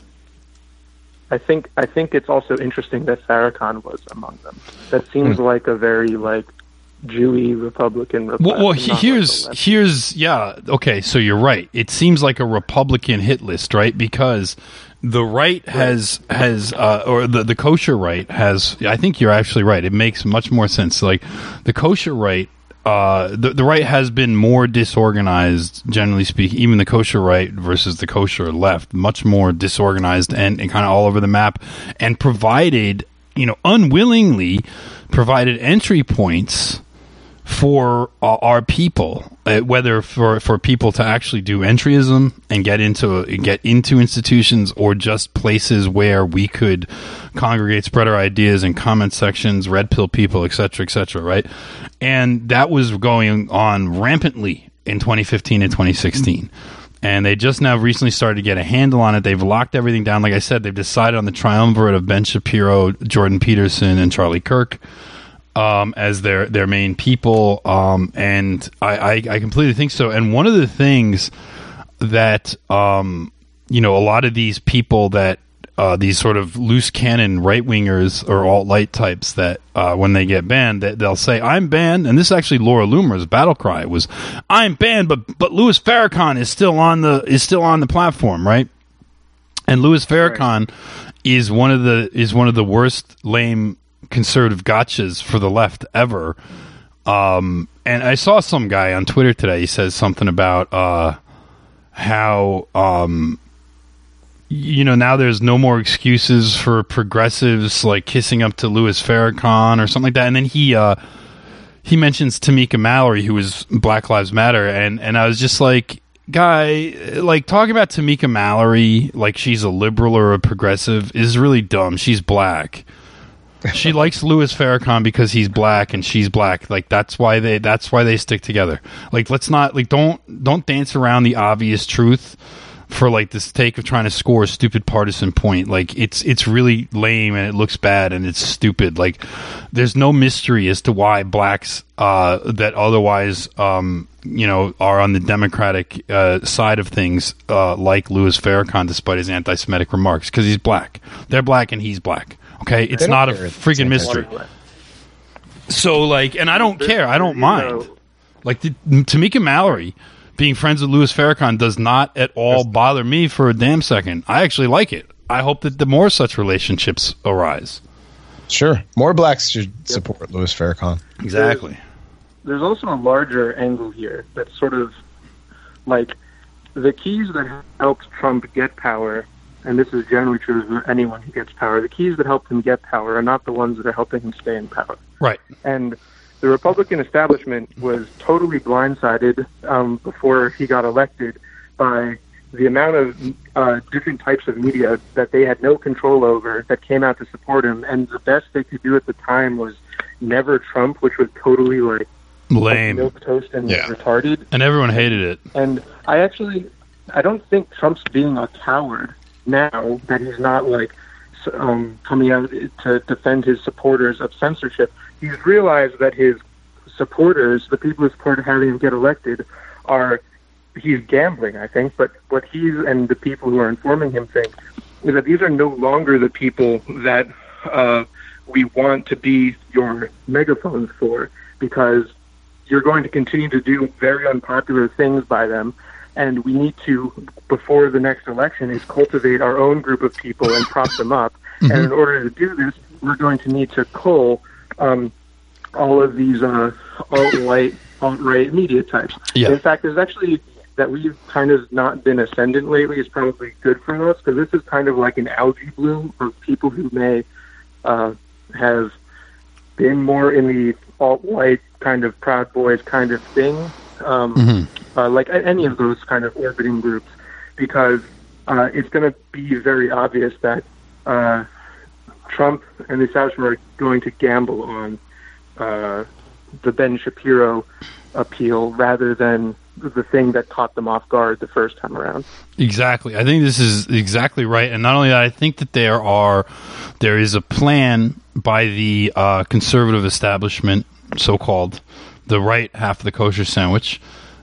I think I think it's also interesting that Farrakhan was among them. That seems Hmm. like a very like Jewy Republican. Well, well not he- like here's the left. here's yeah. Okay, so you're right. It seems like a Republican hit list, right? Because the right has has uh, or the the kosher right has. I think you're actually right. It makes much more sense. Like the kosher right. Uh, the, the right has been more disorganized, generally speaking, even the kosher right versus the kosher left, much more disorganized and, and kind of all over the map, and provided, you know, unwillingly provided entry points for uh, our people, uh, whether for, for people to actually do entryism and get into get into institutions, or just places where we could congregate, spread our ideas in comment sections, red pill people, et cetera, et cetera, right? And that was going on rampantly in twenty fifteen and twenty sixteen. And they just now recently started to get a handle on it. They've locked everything down. Like I said, they've decided on the triumvirate of Ben Shapiro, Jordan Peterson, and Charlie Kirk um, as their their main people. Um, and I, I, I completely think so. And one of the things that, um, you know, a lot of these people that, uh, these sort of loose cannon right-wingers or alt-light types that uh, when they get banned, they, they'll say, I'm banned. And this is actually Laura Loomer's battle cry was, I'm banned, but but Louis Farrakhan is still on the is still on the platform, right? And Louis Farrakhan right. is one of the is one of the worst lame conservative gotchas for the left ever. Um, and I saw some guy on Twitter today. He says something about uh, how um, you know now there's no more excuses for progressives like kissing up to Louis Farrakhan or something like that. And then he uh, he mentions Tamika Mallory, who is Black Lives Matter, and and I was just like, guy, like talking about Tamika Mallory like she's a liberal or a progressive is really dumb. She's black. She likes Louis Farrakhan because he's black and she's black. Like that's why they that's why they stick together. Like let's not like don't don't dance around the obvious truth for like the sake of trying to score a stupid partisan point. Like it's it's really lame and it looks bad and it's stupid. Like there's no mystery as to why blacks uh, that otherwise um, you know are on the Democratic uh, side of things uh, like Louis Farrakhan despite his anti-Semitic remarks because he's black. They're black and he's black. Okay, it's not a freaking mystery. So, like, and I don't care. I don't mind. Like, the, Tamika Mallory being friends with Louis Farrakhan does not at all bother me for a damn second. I actually like it. I hope that the more such relationships arise. Sure. More blacks should support Louis Farrakhan. Exactly. There's, there's also a larger angle here that's sort of like the keys that helped Trump get power. And this is generally true for anyone who gets power. The keys that help him get power are not the ones that are helping him stay in power. Right. And the Republican establishment was totally blindsided um, before he got elected by the amount of uh, different types of media that they had no control over that came out to support him. And the best they could do at the time was Never Trump, which was totally like lame, milk toast and yeah. retarded. And everyone hated it. And I actually, I don't think Trump's being a coward now that he's not like um, coming out to defend his supporters of censorship. He's realized that his supporters, the people who support having him get elected, are he's gambling, I think. But what he and the people who are informing him think is that these are no longer the people that uh, we want to be your megaphones for, because you're going to continue to do very unpopular things by them. And we need to, before the next election, is cultivate our own group of people and prop them up. Mm-hmm. And in order to do this, we're going to need to cull um, all of these uh, alt-right, alt-right media types. Yeah. In fact, there's actually that we've kind of not been ascendant lately is probably good for us, because this is kind of like an algae bloom of people who may uh, have been more in the alt-right kind of Proud Boys kind of thing. Um, mm-hmm. uh, like any of those kind of orbiting groups, because uh, it's going to be very obvious that uh, Trump and the establishment are going to gamble on uh, the Ben Shapiro appeal rather than the thing that caught them off guard the first time around. Exactly. I think this is exactly right. And not only that, I think that there are there is a plan by the uh, conservative establishment, so-called, the right half of the kosher sandwich,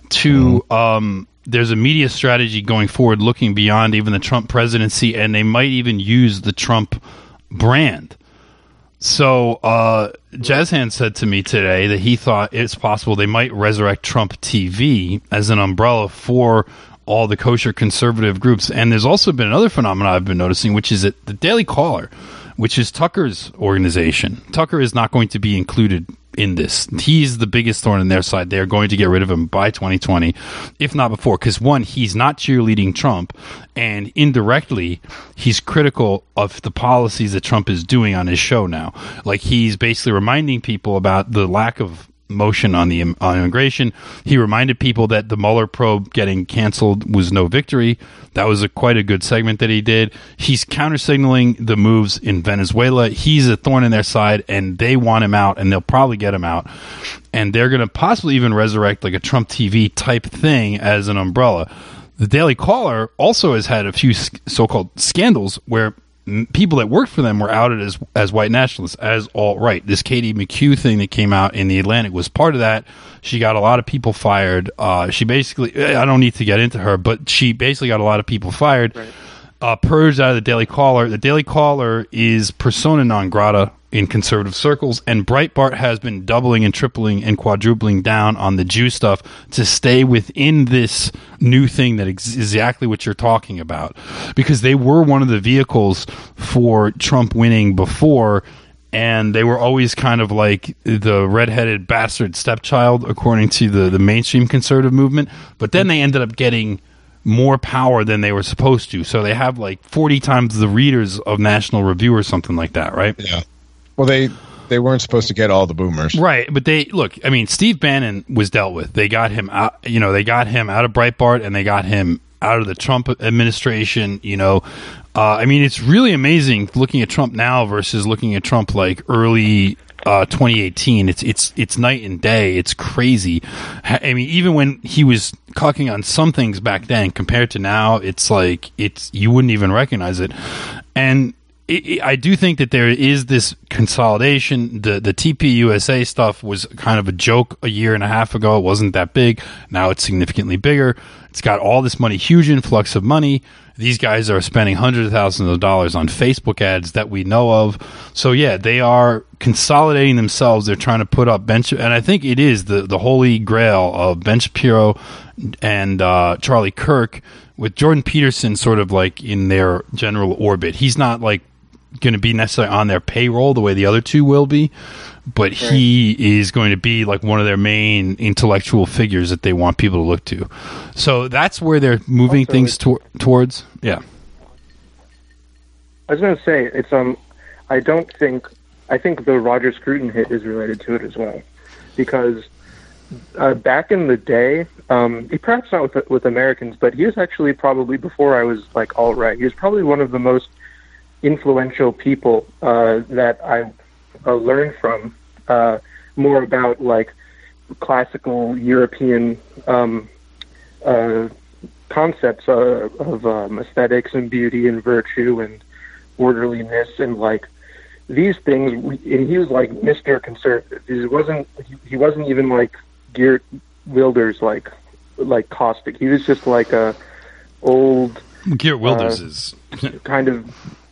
to mm-hmm. um, there's a media strategy going forward looking beyond even the Trump presidency, and they might even use the Trump brand. So uh, Jazz Hands said to me today that he thought it's possible they might resurrect Trump T V as an umbrella for all the kosher conservative groups. And there's also been another phenomenon I've been noticing, which is that the Daily Caller, which is Tucker's organization, Tucker is not going to be included in this. He's the biggest thorn in their side. They're going to get rid of him by twenty twenty, if not before. Because one, he's not cheerleading Trump, and indirectly, he's critical of the policies that Trump is doing on his show now. Like, he's basically reminding people about the lack of motion on the on immigration. He reminded people that the Mueller probe getting canceled was no victory. That was a quite a good segment that he did. He's counter-signaling the moves in Venezuela. He's a thorn in their side, and they want him out, and they'll probably get him out. And they're going to possibly even resurrect like a Trump T V type thing as an umbrella. The Daily Caller also has had a few so-called scandals where people that worked for them were outed as as white nationalists, as alt-right. This Katie McHugh thing that came out in the Atlantic was part of that. She got a lot of people fired. Uh, she basically, I don't need to get into her, but she basically got a lot of people fired, right. uh, purged out of the Daily Caller. The Daily Caller is persona non grata in conservative circles, and Breitbart has been doubling and tripling and quadrupling down on the Jew stuff to stay within this new thing that is exactly what you're talking about, because they were one of the vehicles for Trump winning before, and they were always kind of like the redheaded bastard stepchild, according to the, the mainstream conservative movement. But then they ended up getting more power than they were supposed to. So they have like forty times the readers of National Review or something like that, right? Yeah. Well, they they weren't supposed to get all the boomers, right? But they look. I mean, Steve Bannon was dealt with. They got him out. You know, they got him out of Breitbart, and they got him out of the Trump administration. You know, uh, I mean, it's really amazing looking at Trump now versus looking at Trump like early Uh, twenty eighteen. It's it's it's night and day. It's crazy. I mean, even when he was cucking on some things back then, compared to now, it's like it's you wouldn't even recognize it. And it, it, I do think that there is this consolidation. The the T P U S A stuff was kind of a joke a year and a half ago. It wasn't that big. Now it's significantly bigger. It's got all this money, huge influx of money. These guys are spending hundreds of thousands of dollars on Facebook ads that we know of. So, yeah, they are consolidating themselves. They're trying to put up Ben, and I think it is the, the holy grail of Ben Shapiro and uh, Charlie Kirk, with Jordan Peterson sort of like in their general orbit. He's not like going to be necessarily on their payroll the way the other two will be, but right. He is going to be like one of their main intellectual figures that they want people to look to. So that's where they're moving also, things to- towards. Yeah. I was going to say, it's um, I don't think, I think the Roger Scruton hit is related to it as well, because uh, back in the day, um, he perhaps not with with Americans, but he was actually probably, before I was like alt-right, he was probably one of the most influential people uh, that I uh, learned from uh, more about like classical European um, uh, concepts uh, of um, aesthetics and beauty and virtue and orderliness and like these things. And he was like Mister Conservative. He wasn't. He wasn't even like Geert Wilders like like caustic. He was just like a old Geert Wilders uh, is kind of.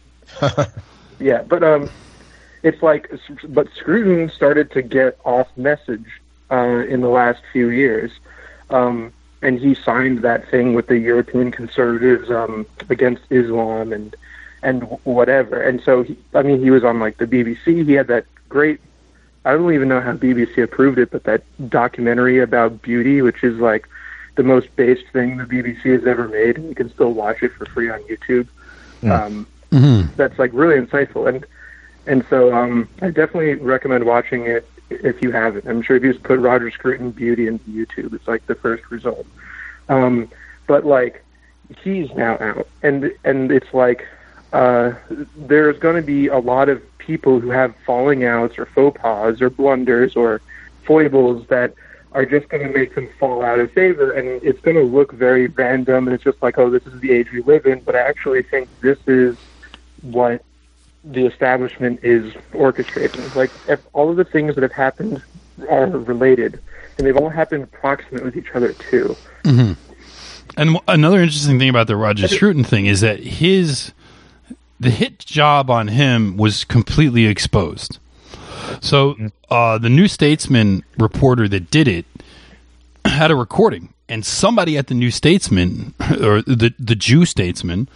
Yeah, but um, it's like, but Scruton started to get off message uh, in the last few years, um, and he signed that thing with the European conservatives um, against Islam and and whatever. And so, he, I mean, he was on like the B B C. He had that great, I don't even know how B B C approved it, but that documentary about beauty, which is like the most based thing the B B C has ever made, and you can still watch it for free on YouTube. Mm. Um, Mm-hmm. That's like really insightful, and and so um, I definitely recommend watching it if you haven't. I'm sure if you just put Roger Scruton beauty into YouTube, it's like the first result. Um, but like he's now out, and and it's like uh, there's going to be a lot of people who have falling outs or faux pas or blunders or foibles that are just going to make them fall out of favor, and it's going to look very random, and it's just like, oh, this is the age we live in. But I actually think this is what the establishment is orchestrating. Like, if all of the things that have happened are related, and they've all happened proximate with each other too. Mm-hmm. And another interesting thing about the Roger Scruton thing is that his the hit job on him was completely exposed. So uh, the New Statesman reporter that did it had a recording, and somebody at the New Statesman, or the the Jew Statesman,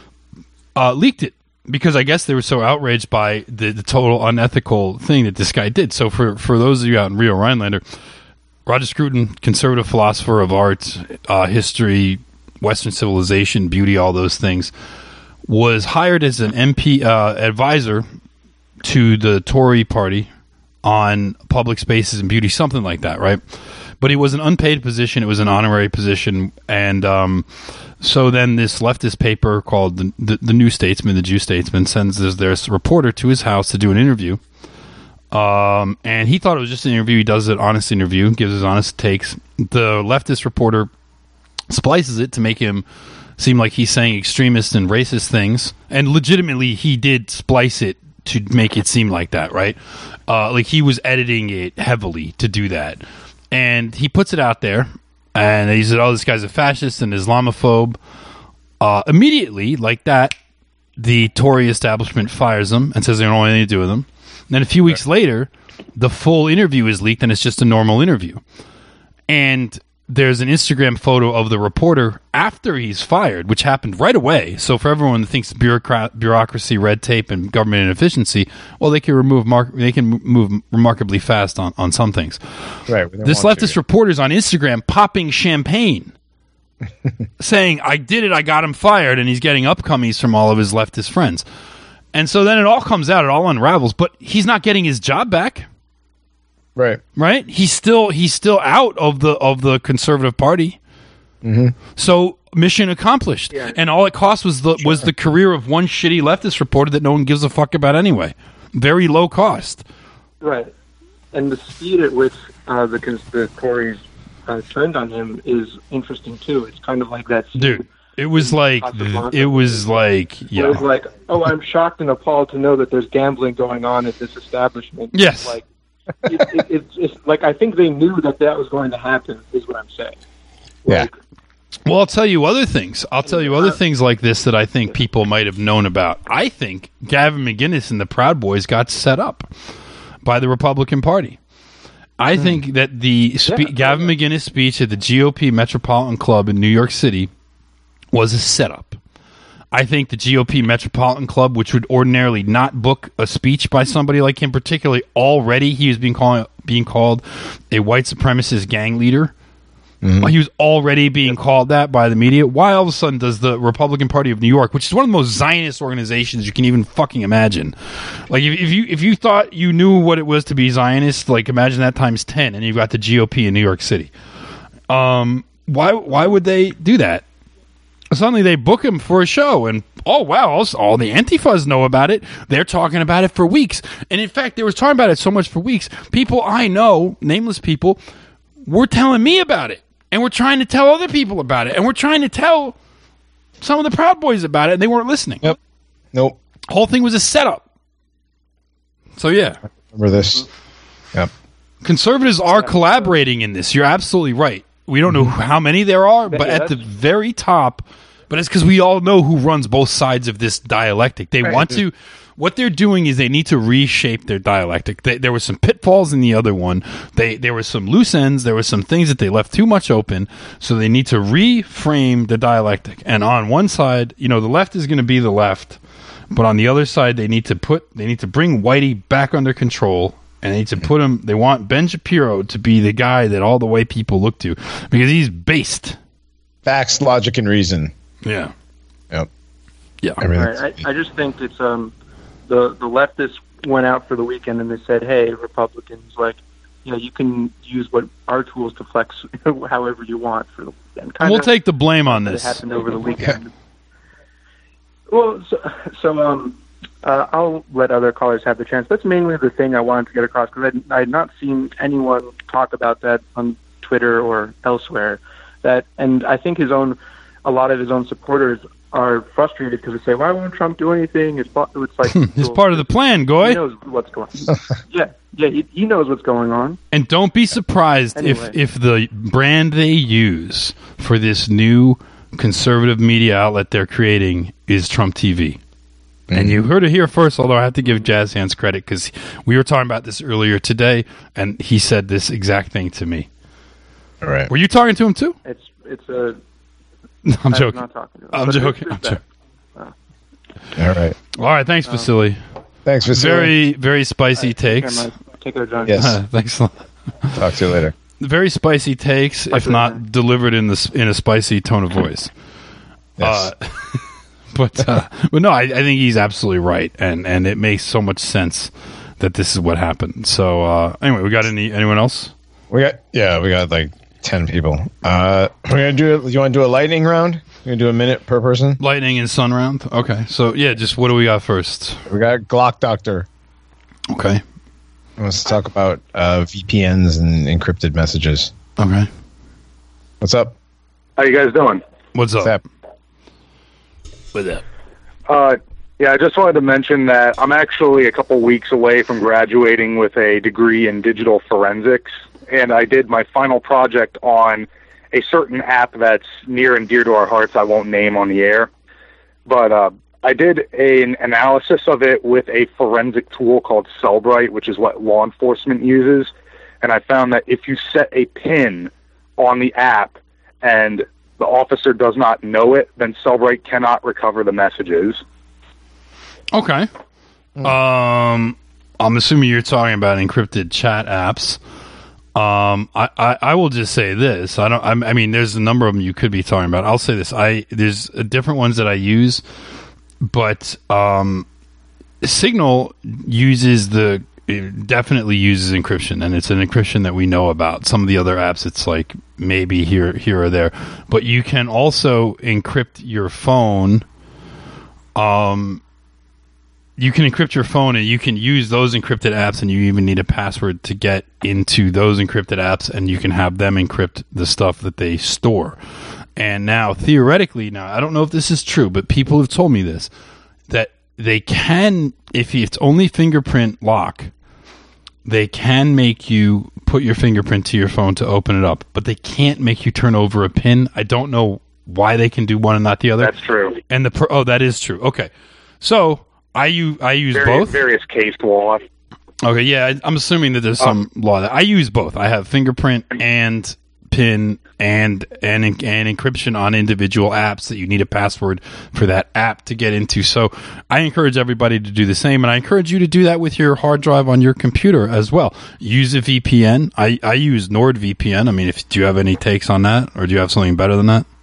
uh, leaked it. Because I guess they were so outraged by the, the total unethical thing that this guy did. So for, for those of you out in Rio Rhinelander, Roger Scruton, conservative philosopher of art, uh, history, Western civilization, beauty, all those things, was hired as an M P uh, advisor to the Tory party on public spaces and beauty, something like that, right? But it was an unpaid position. It was an honorary position. And um, so then this leftist paper called the, the, the New Statesman, the Jew Statesman, sends this, this reporter to his house to do an interview. Um, and he thought it was just an interview. He does an honest interview, gives his honest takes. The leftist reporter splices it to make him seem like he's saying extremist and racist things. And legitimately, he did splice it to make it seem like that, right? Uh, like he was editing it heavily to do that. And he puts it out there, and he said, oh, this guy's a fascist and Islamophobe. Uh, immediately, like that, the Tory establishment fires him and says they don't want anything to do with him. And then a few weeks later, the full interview is leaked, and it's just a normal interview. And there's an Instagram photo of the reporter after he's fired, which happened right away. So for everyone that thinks bureaucrat, bureaucracy, red tape, and government inefficiency, well, they can remove mar- they can move remarkably fast on, on some things. Right. we don't This want leftist to. reporter's on Instagram popping champagne, saying, "I did it. I got him fired," and he's getting upcomies from all of his leftist friends. And so then it all comes out, it all unravels. But he's not getting his job back. Right. Right? He's still he's still out of the of the Conservative Party. Mm-hmm. So mission accomplished. Yeah. And all it cost was the was the career of one shitty leftist reporter that no one gives a fuck about anyway. Very low cost. Right. And the speed at which uh, the conspirators uh, turned on him is interesting too. It's kind of like that scene. Dude, it was like it was like Where it's yeah. like, oh, I'm shocked and appalled to know that there's gambling going on at this establishment. Yes. Like, it, it, it's, it's like I think they knew that that was going to happen. Is what I'm saying. Yeah. Like, Well, I'll tell you other things. I'll tell you other things like this that I think people might have known about. I think Gavin McInnes and the Proud Boys got set up by the Republican Party. I think that the spe- Yeah. Gavin McInnes speech at the G O P Metropolitan Club in New York City was a setup. I think the G O P Metropolitan Club, which would ordinarily not book a speech by somebody like him, particularly already he was being called being called a white supremacist gang leader. Mm-hmm. He was already being called that by the media. Why all of a sudden does the Republican Party of New York, which is one of the most Zionist organizations you can even fucking imagine, like if, if you if you thought you knew what it was to be Zionist, like imagine that times ten, and you've got the G O P in New York City. Um, why why would they do that? Suddenly they book him for a show, and oh wow, all, all the Antifas know about it. They're talking about it for weeks, and in fact, they were talking about it so much for weeks. People I know, nameless people, were telling me about it. And we're trying to tell other people about it. And we're trying to tell some of the Proud Boys about it, and they weren't listening. Yep. Nope. Whole thing was a setup. So, yeah. Remember this? Yep. Conservatives are collaborating in this. You're absolutely right. We don't know how many there are, but Yeah, at the very top, but it's because we all know who runs both sides of this dialectic. They want to... What they're doing is they need to reshape their dialectic. They, there were some pitfalls in the other one. They there were some loose ends. There were some things that they left too much open. So they need to reframe the dialectic. And on one side, you know, the left is going to be the left, but on the other side, they need to put they need to bring Whitey back under control, and they need to put him. They want Ben Shapiro to be the guy that all the white people look to because he's based. Facts, logic, and reason. Yeah. Yep. Yeah. Everything. right. I, I just think it's um the the leftists went out for the weekend and they said, hey, Republicans, like, you know, you can use what our tools to flex however you want for the weekend. Kind We'll of take the blame on It this. happened over the weekend. Well, so, so um, uh, I'll let other callers have the chance. That's mainly the thing I wanted to get across because I had not seen anyone talk about that on Twitter or elsewhere. That, and I think his own, a lot of his own supporters are frustrated because they say, "Why won't Trump do anything?" It's, it's like It's part of the plan, He Goy. knows what's going on. yeah, yeah, he, he knows what's going on. And don't be surprised Anyway. if if the brand they use for this new conservative media outlet they're creating is Trump T V. Mm-hmm. And you heard it here first, although I have to give Jazz Hands credit because we were talking about this earlier today, and he said this exact thing to me. All right. Were you talking to him too? It's it's a. I'm I'm joking. not talking to him. I'm But joking. it's I'm just joking. All right. All right, thanks, Vasily. Thanks, Vasily. Very, very spicy that- Take takes. care, Mike. Take care, John. Yes. Thanks a lot. Talk to you later. Very spicy takes, if Talk to you not later. delivered in the in a spicy tone of voice. Yes. Uh, but uh, but no, I, I think he's absolutely right, and, and it makes so much sense that this is what happened. So uh, anyway, we got any anyone else? we got yeah, we got like ten people. Uh, we're gonna do. You want to do a lightning round? We're gonna do a minute per person. Lightning and sun round. Okay, so yeah, just what do we got first? We got Glock Doctor. Okay, Let's talk about uh, V P Ns and encrypted messages. okay. What's up? How you guys doing? What's up? What's up? What's up? Uh, yeah, I just wanted to mention that I'm actually a couple weeks away from graduating with a degree in digital forensics, and I did my final project on a certain app that's near and dear to our hearts I won't name on the air. But uh, I did an analysis of it with a forensic tool called Cellbrite, which is what law enforcement uses, and I found that if you set a pin on the app and the officer does not know it, then Cellbrite cannot recover the messages. Okay. Um, I'm assuming you're talking about encrypted chat apps. Um, I, I, I will just say this. I don't. I, I mean, there's a number of them you could be talking about. I'll say this. I there's different ones that I use, but um, Signal uses the it definitely uses encryption, and it's an encryption that we know about. Some of the other apps, it's like maybe here here or there, but you can also encrypt your phone. Um. You can encrypt your phone, and you can use those encrypted apps, and you even need a password to get into those encrypted apps, and you can have them encrypt the stuff that they store. And now, theoretically, now, I don't know if this is true, but people have told me this, that they can, if it's only fingerprint lock, they can make you put your fingerprint to your phone to open it up, but they can't make you turn over a PIN. I don't know why they can do one and not the other. That's true. And the per- oh, that is true. Okay. So... I use I use various, both. Various case law. Okay, yeah, I, I'm assuming that there's some um, law that I use both. I have fingerprint and PIN and and and encryption on individual apps that you need a password for that app to get into. So I encourage everybody to do the same, and I encourage you to do that with your hard drive on your computer as well. Use a V P N. I, I use NordVPN. I mean, if do you have any takes on that, or do you have something better than that?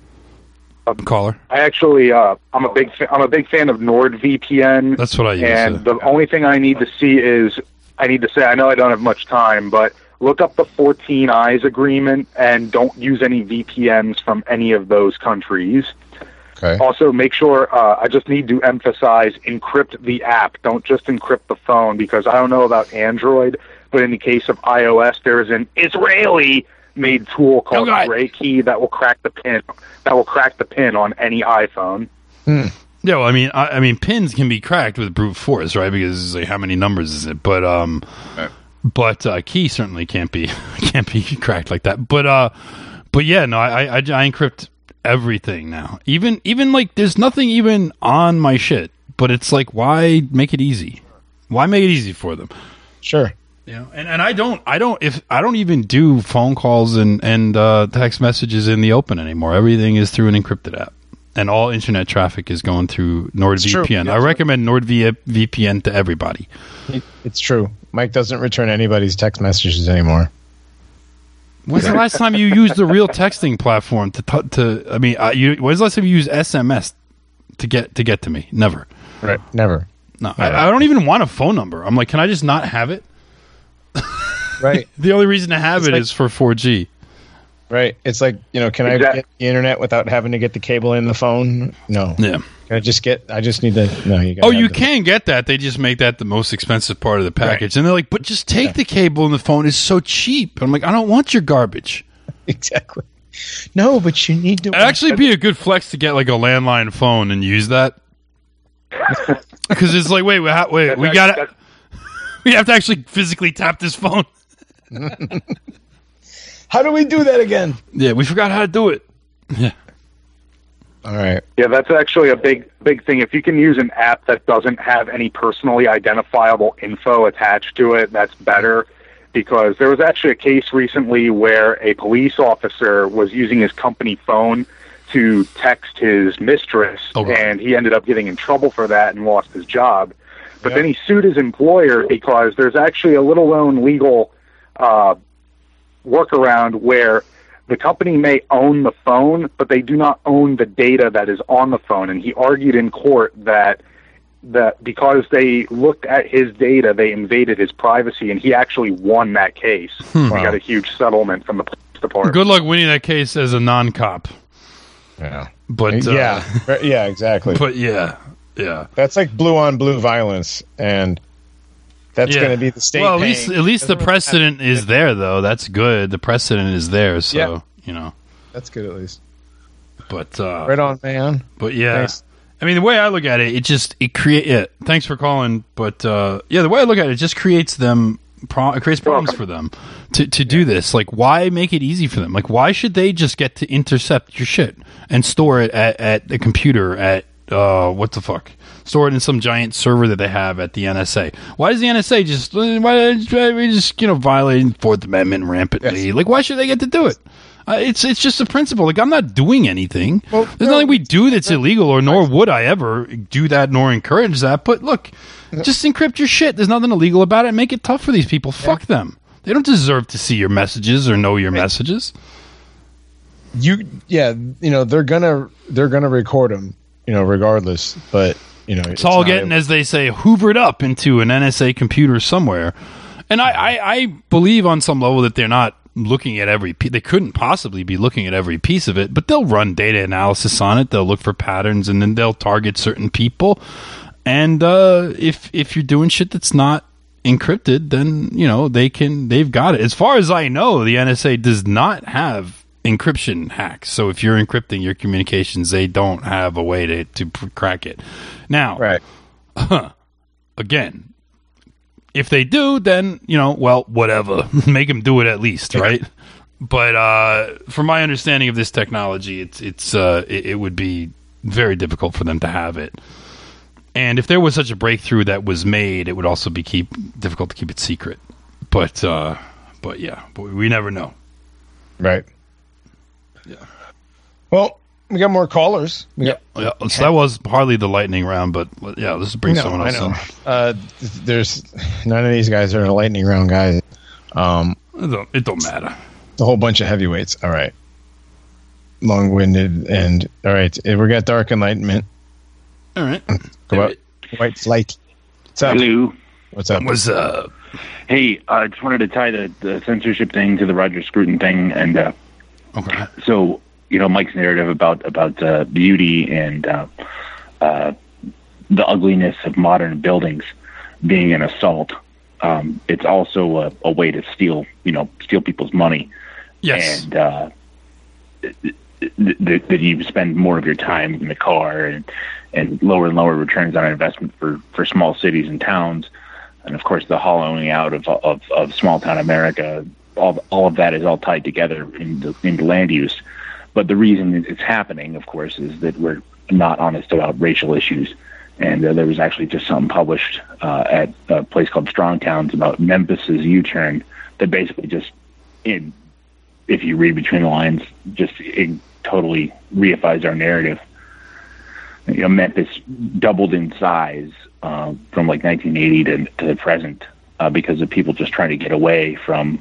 Um, Caller. I actually, uh, I'm a big, fa- I'm a big fan of NordVPN. That's what I use. And uh, the only thing I need to see is, I need to say, I know I don't have much time, but look up the fourteen eyes agreement and don't use any V P Ns from any of those countries. Okay. Also, make sure, uh, I just need to emphasize, encrypt the app. Don't just encrypt the phone, because I don't know about Android, but in the case of iOS, there is an Israeli made tool called oh, RayKey that will crack the pin that will crack the pin on any iPhone. Hmm. Yeah, well, I mean, I, I mean, pins can be cracked with brute force, right? Because it's like, how many numbers is it? But um, right. but uh, key certainly can't be can't be cracked like that. But uh, but yeah, no, I, I I encrypt everything now. Even even like, there's nothing even on my shit. But it's like, why make it easy? Why make it easy for them? Sure. You know, and, and I don't, I don't, if I don't even do phone calls and and uh, text messages in the open anymore. Everything is through an encrypted app, and all internet traffic is going through NordVPN. I recommend NordVPN to everybody. It's true. Mike doesn't return anybody's text messages anymore. When's the last time you used the real texting platform to t- to? I mean, uh, you, when's the last time you used S M S to get to get to me? Never. Right. Never. No, I, I don't even want a phone number. I'm like, can I just not have it? Right. The only reason to have it's it like, is for four G. Right. It's like, you know, can exactly. I get the internet without having to get the cable in the phone? No. Yeah. Can I just get? I just need to. No, you. Oh, you can get that. They just make that the most expensive part of the package, right. And they're like, "But just take yeah. the cable and the phone is so cheap." I'm like, I don't want your garbage. Exactly. No, but you need to. It'd actually be a good flex to get like a landline phone and use that, because it's like, wait, wait, wait we got to we have to actually physically tap this phone. How do we do that again? Yeah, we forgot how to do it. Yeah. All right. Yeah, that's actually a big, big thing. If you can use an app that doesn't have any personally identifiable info attached to it, that's better. Because there was actually a case recently where a police officer was using his company phone to text his mistress, okay. and he ended up getting in trouble for that and lost his job. But yeah. then he sued his employer because there's actually a little-known legal uh, workaround where the company may own the phone, but they do not own the data that is on the phone. And he argued in court that that because they looked at his data, they invaded his privacy, and he actually won that case. Hmm. He wow. got a huge settlement from the police department. Good luck winning that case as a non-cop. Yeah. But uh, yeah, yeah, exactly. But yeah, yeah. That's like blue on blue violence, and that's yeah. going to be the state. Well, at least at least the precedent is there, though. That's good. The precedent is there, so yeah. you know. That's good, at least. But uh, right on, man. But yeah. Thanks. I mean, the way I look at it, it just it create. Yeah, thanks for calling, but uh, yeah, the way I look at it, it just creates them. Pro- it creates problems for them to to do this. Like, why make it easy for them? Like, why should they just get to intercept your shit and store it at at the computer at uh what the fuck? Store it in some giant server that they have at the N S A. Why does the N S A just why we just you know violate Fourth Amendment rampantly? Yes. Like, why should they get to do it? Uh, it's it's just a principle. Like, I'm not doing anything. Well, There's no, nothing we do that's illegal, or nor would I ever do that nor encourage that. But look, just encrypt your shit. There's nothing illegal about it. Make it tough for these people. Fuck them. They don't deserve to see your messages or know your messages. You, yeah, you know, they're gonna they're gonna record them, you know, regardless. But you know, It's, it's all not getting, a- as they say, hoovered up into an N S A computer somewhere. And I, I, I believe on some level that they're not looking at every piece. They couldn't possibly be looking at every piece of it, but they'll run data analysis on it. They'll look for patterns, and then they'll target certain people. And uh, if if you're doing shit that's not encrypted, then you know they can. They've got it. As far as I know, the N S A does not have encryption hacks. So if you're encrypting your communications, they don't have a way to to crack it. Now, right. again, if they do, then, you know, well, whatever. Make them do it at least, right? But uh, from my understanding of this technology, it's it's uh, it, it would be very difficult for them to have it. And if there was such a breakthrough that was made, it would also be keep difficult to keep it secret. But uh, but yeah, we never know. Right. Yeah. Well, we got more callers. We got, Yeah, so that was hardly the lightning round, but yeah, let's bring No, someone else I know. in. Uh, th- there's none of these guys are lightning round guys. Um, It don't, it don't matter. it's a whole bunch of heavyweights. All right. Long-winded and all right. eh, We got Dark Enlightenment. All right. Go up. White Flight. What's up? Hello. What's up? Was uh Hey, I just wanted to tie the, the censorship thing to the Roger Scruton thing, and uh, okay. so you know Mike's narrative about about uh, beauty and uh, uh, the ugliness of modern buildings being an assault. Um, it's also a, a way to steal, you know, steal people's money. Yes. And uh, that that you spend more of your time in the car, and and lower and lower returns on investment for, for small cities and towns. And of course, the hollowing out of of, of small town America, all all of that is all tied together into, into land use. But the reason it's happening, of course, is that we're not honest about racial issues. And uh, there was actually just something published uh, at a place called Strong Towns about Memphis's U-turn that basically just, in, if you read between the lines, just it totally reifies our narrative. You know, Memphis doubled in size uh, from like nineteen eighty to, to the present uh, because of people just trying to get away from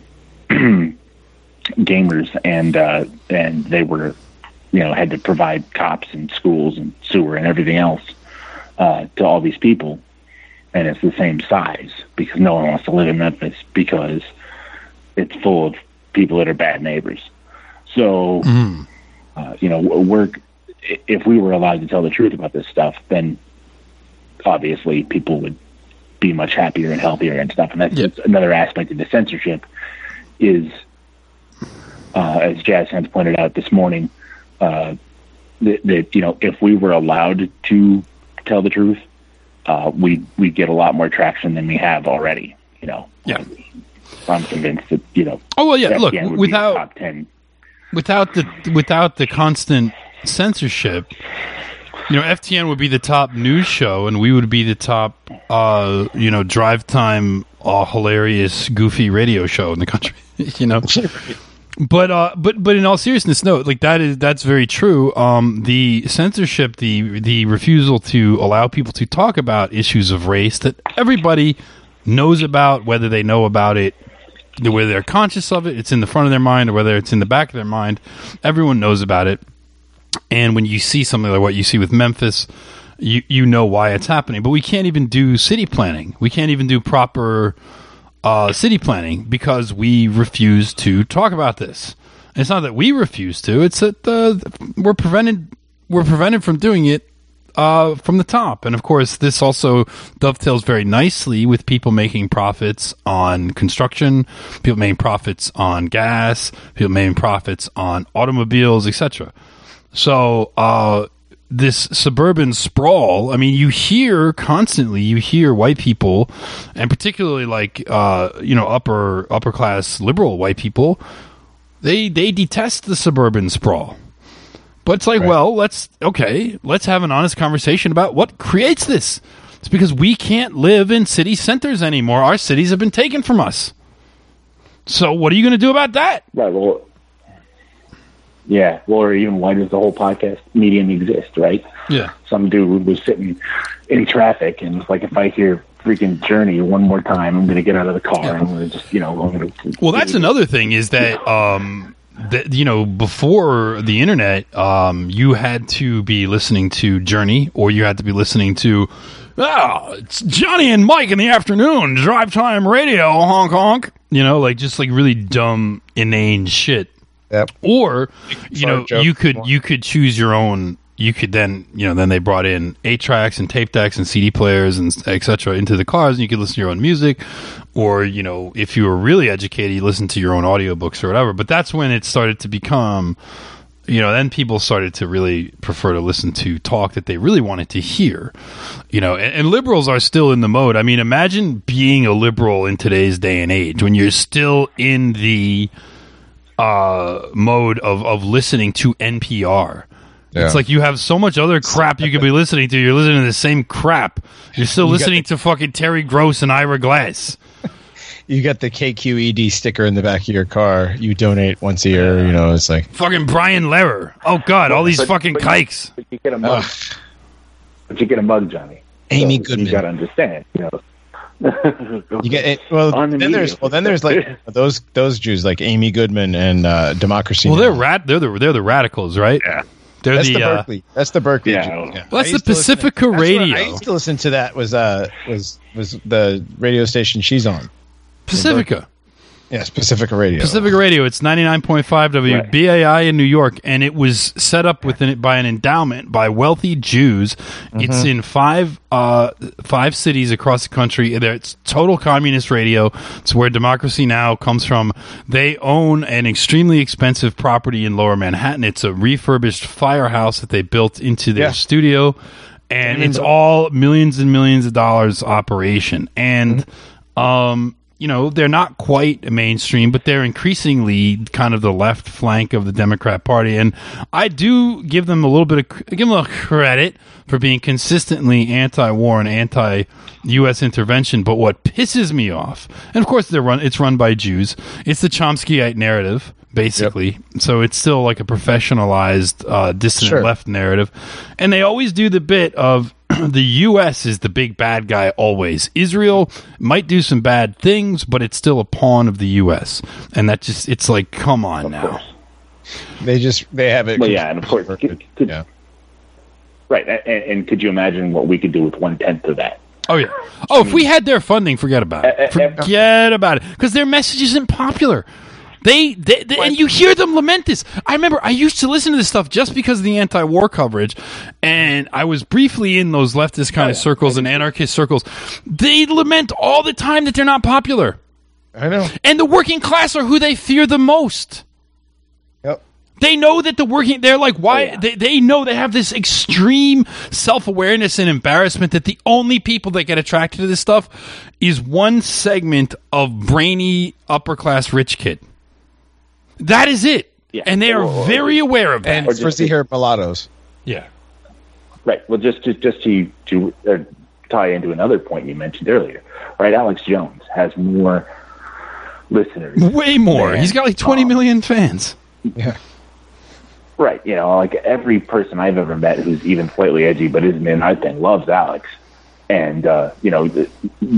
gamers, and uh, and they were, you know, had to provide cops and schools and sewer and everything else uh, to all these people, and it's the same size because no one wants to live in Memphis because it's full of people that are bad neighbors. So, Mm. uh, you know, we're if we were allowed to tell the truth about this stuff, then obviously people would be much happier and healthier and stuff. And that's Yeah. that's another aspect of the censorship is, uh, as Jazz Hands pointed out this morning, uh, that, that, you know, if we were allowed to tell the truth, uh, we we'd get a lot more traction than we have already, you know. Yeah. I'm convinced that, you know, Oh well, yeah. F Look, T N would be without top ten. without the without the constant censorship, you know, F T N would be the top news show, and we would be the top, uh, you know, drive time, uh, hilarious, goofy radio show in the country. You know, but uh, but but in all seriousness, no, like that is that's very true. Um, the censorship, the the refusal to allow people to talk about issues of race that everybody knows about, whether they know about it, whether they're conscious of it, it's in the front of their mind, or whether it's in the back of their mind, everyone knows about it. And when you see something like what you see with Memphis, you you know why it's happening. But we can't even do city planning. We can't even do proper uh, city planning because we refuse to talk about this. And it's not that we refuse to; it's that uh, we're prevented we're prevented from doing it uh, from the top. And of course, this also dovetails very nicely with people making profits on construction, people making profits on gas, people making profits on automobiles, et cetera. So, uh, this suburban sprawl, I mean, you hear constantly, you hear white people, and particularly like, uh, you know, upper, upper class liberal white people, they, they detest the suburban sprawl. But it's like, Right. well, let's, okay, let's have an honest conversation about what creates this. It's because we can't live in city centers anymore. Our cities have been taken from us. So what are you going to do about that? Right. Well, Yeah, well, or even why does the whole podcast medium exist, right? Yeah. Some dude was sitting in traffic and it's like, if I hear freaking Journey one more time, I'm going to get out of the car. Yeah. I'm going to just, you know. I'm gonna, Well, that's another thing is that, um, that, you know, before the internet, um, you had to be listening to Journey, or you had to be listening to, ah, it's Johnny and Mike in the afternoon, drive time radio, honk honk. You know, like just like really dumb, inane shit. Yep. Or, you know, joke. you could you could choose your own. You could then, you know, then they brought in eight tracks and tape decks and C D players and et cetera into the cars, and you could listen to your own music. Or, you know, if you were really educated, you listen to your own audiobooks or whatever. But that's when it started to become, you know, then people started to really prefer to listen to talk that they really wanted to hear. You know, and, and liberals are still in the mode. I mean, imagine being a liberal in today's day and age when you're still in the uh, mode of, of listening to N P R. Yeah. It's like you have so much other crap you could be listening to. You're listening to the same crap. You're still You listening got to fucking Terry Gross and Ira Glass. You got the K Q E D sticker in the back of your car. You donate once a year. You know, it's like Fucking Brian Lehrer. Oh, God, all these But- fucking but- kikes. But you get a mug. ugh, But you get a mug, Johnny. Amy So Goodman. You got to understand, you know. You get it, well. On the then there's media. well, then there's like those those Jews like Amy Goodman and uh, Democracy. Well, Now! they're rat. They're the they're the radicals, right? Yeah. They're That's the, the uh, Berkeley. That's the Berkeley. Yeah. Jews, Well, well, that's I the used to listen- Pacifica that's what Radio. I used to listen to that was uh was was the radio station she's on. Pacifica. Yes, Pacifica Radio. Pacifica Radio. It's ninety-nine point five W B A I in New York, and it was set up within it by an endowment by wealthy Jews. It's in five uh, five cities across the country. There, it's total communist radio. It's where Democracy Now! Comes from. They own an extremely expensive property in Lower Manhattan. It's a refurbished firehouse that they built into their Yeah. studio, and it's all millions and millions of dollars operation. And um you know, they're not quite mainstream, but they're increasingly kind of the left flank of the Democrat Party. And I do give them a little bit of give them a credit for being consistently anti-war and anti-U S intervention. But what pisses me off, and of course they're run, it's run by Jews. It's the Chomskyite narrative, basically. So it's still like a professionalized uh, dissident Sure. left narrative, and they always do the bit of the U S is the big bad guy always. Israel might do some bad things, but it's still a pawn of the U S. And that just, it's like, come on now. They just they have it. Well, yeah, and of course, could, could, yeah. right. And, and could you imagine what we could do with one tenth of that? Oh, yeah. Oh, if we had their funding, forget about Uh, uh, it. Forget about it. Because their message isn't popular. They, they, they and you hear them lament this. I remember I used to listen to this stuff just because of the anti-war coverage, and I was briefly in those leftist kind of circles and anarchist circles. They lament all the time that they're not popular, I know. and the working class are who they fear the most. Yep. They know that the working, they're like, why? Oh, yeah. they, they know they have this extreme self-awareness and embarrassment that the only people that get attracted to this stuff is one segment of brainy upper-class rich kid. That is it. Yeah. And they are Or- or- very aware of that. And Or just- frizzy-haired mulattoes. yeah. Right. Well, just to, just to to uh, tie into another point you mentioned earlier, right? Alex Jones has more listeners. Way more. Man. He's got like twenty Um, million fans. Yeah. Right. You know, like every person I've ever met who's even slightly edgy but isn't in our thing loves Alex, and uh, you know, the,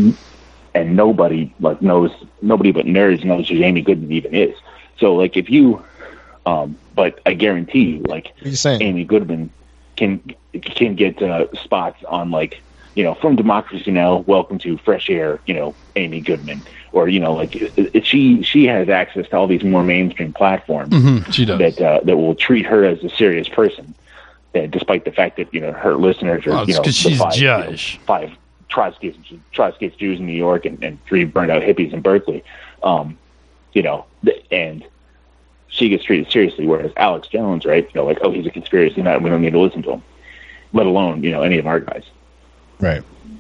and nobody like knows nobody but nerds knows who Amy Goodman even is. So like if you, um, but I guarantee you, like What are you saying? Amy Goodman can can get uh, spots on like you know from Democracy Now! Welcome to Fresh Air, you know Amy Goodman, or you know like it, it, she she has access to all these more mainstream platforms Mm-hmm. She does. that uh, that will treat her as a serious person, uh, despite the fact that you know her listeners are Well, it's you know 'cause the she's five, you know, Jewish. five Trotskyist Trotskyist Jews in New York and, and three burned out hippies in Berkeley, um, you know, th- and she gets treated seriously. Whereas Alex Jones, right, you know, like oh he's a conspiracy nut, we don't need to listen to him, let alone you know any of our guys. Right.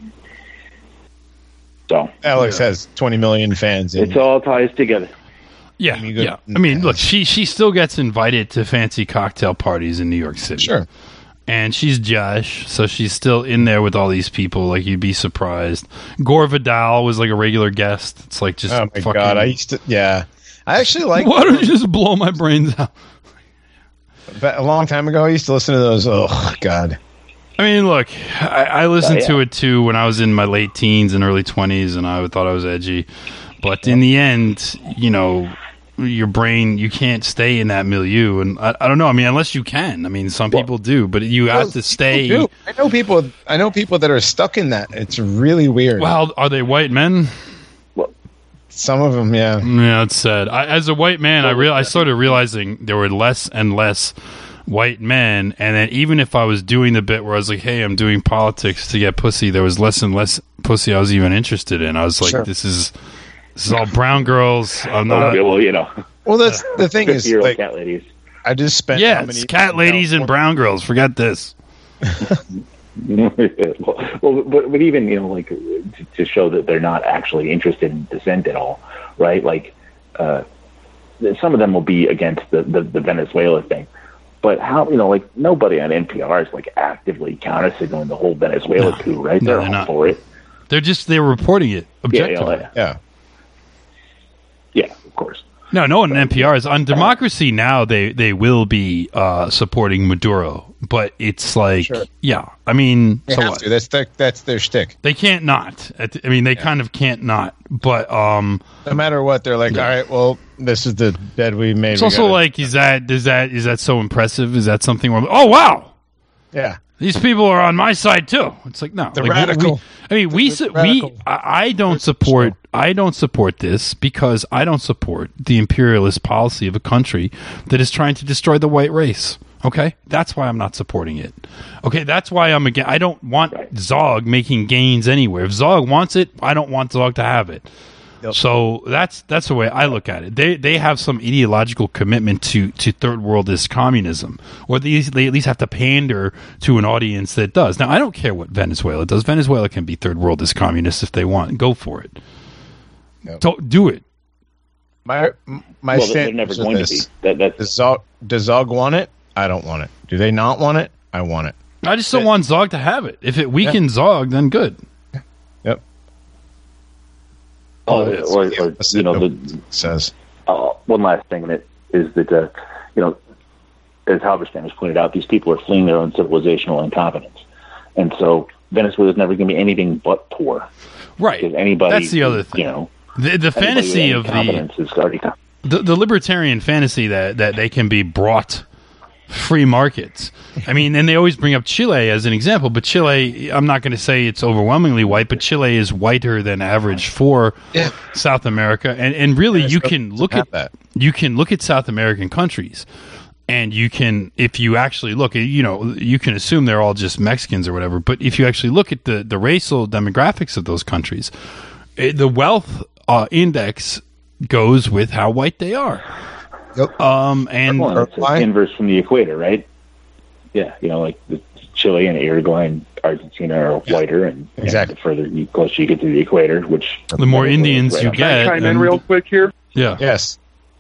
So Alex has twenty million fans. In, it's all ties together. Yeah, Amy Goodman yeah. I mean, look, has- she she still gets invited to fancy cocktail parties in New York City. Sure. And she's Josh, so she's still in there with all these people. Like, you'd be surprised. Gore Vidal was like a regular guest. It's like just Oh my fucking, god! I used to. Yeah. I actually like. why don't you just blow my brains out? But a long time ago, I used to listen to those. Oh God. I mean, look, I, I listened Oh, yeah. to it too when I was in my late teens and early twenties, and I thought I was edgy. But in the end, you know, your brain, you can't stay in that milieu. And I, I don't know. I mean, unless you can. I mean, some Well, people do, but you have to stay. Dude, I know people. I know people that are stuck in that. It's really weird. Well, are they white men? Some of them, yeah. Yeah, it's sad. I, as a white man, I real I started realizing there were less and less white men, and then even if I was doing the bit where I was like, "Hey, I'm doing politics to get pussy," there was less and less pussy I was even interested in. I was like, Sure. "This is this is all brown girls." I'm Well, not. well, you know, Well, that's the thing is, fifty-year-old like, cat ladies. I just spent. Yeah, how it's many- cat ladies and brown girls. Forget this. well, well, but, but even you know, like to, to show that they're not actually interested in dissent at all, right? Like, uh, some of them will be against the, the, the Venezuela thing, but how you know, like nobody on N P R is like actively counter signaling the whole Venezuela No. coup, right? No, they're they're all not. for it. They're just they're reporting it Yeah, you know, objectively. like- Yeah. yeah, of course. No, no one on N P R is on Democracy Now. They they will be uh, supporting Maduro, but it's like, Sure. yeah, I mean, They so have what? to. That's their, that's their shtick. They can't not. At the- I mean, they kind of can't not. But um, No matter what, they're like, Yeah. all right, well, this is the bed we made. it's We also gotta- like, is that is that is that so impressive? Is that something where, oh wow, yeah, these people are on my side too? It's like no, The like, we- radical. We, I mean, we The su- we radical. I, I don't support I don't support this because I don't support the imperialist policy of a country that is trying to destroy the white race. Okay, that's why I'm not supporting it. Okay, that's why I'm again. I don't want Zog making gains anywhere. If Zog wants it, I don't want Zog to have it. Yep. So that's that's the way I look at it. They they have some ideological commitment to, to third worldist communism, or they, they at least have to pander to an audience that does. Now I don't care what Venezuela does. Venezuela can be third worldist communist if they want. Go for it. Yep. Don't do it. my my well, they're stand never is going this. to be. That, that's Does Zog, does Zog want it? I don't want it. Do they not want it? I want it. I just don't Yeah. want Zog to have it. If it weakens Zog, then good. Yep. oh, it's- or, yeah, or that's you it. know, No. the, Says uh, one last thing in it is that uh, you know, as Halberstam has pointed out, these people are fleeing their own civilizational incompetence, and so Venezuela is never going to be anything but poor. Right. Because anybody, That's the other thing. You know, The, the fantasy of the incompetence is already com- the, the libertarian fantasy that, that they can be brought free markets. I mean, and they always bring up Chile as an example, but Chile, I'm not going to say it's overwhelmingly white, but Chile is whiter than average for Yeah. South America. And, and really, Yeah, you so- can so look have at that. you can look at South American countries, and you can, if you actually look at, you know, you can assume they're all just Mexicans or whatever, but if you actually look at the, the racial demographics of those countries, it, the wealth uh, index goes with how white they are. Yep. Um, and well, it's Uruguay? inverse from the equator, right? Yeah, you know, like the Chile and Uruguay and Argentina are whiter, and you know, Exactly. the further you closer you get to the equator, which the more Indians right you on. Can I get, chime in and- real quick here? yeah, yes.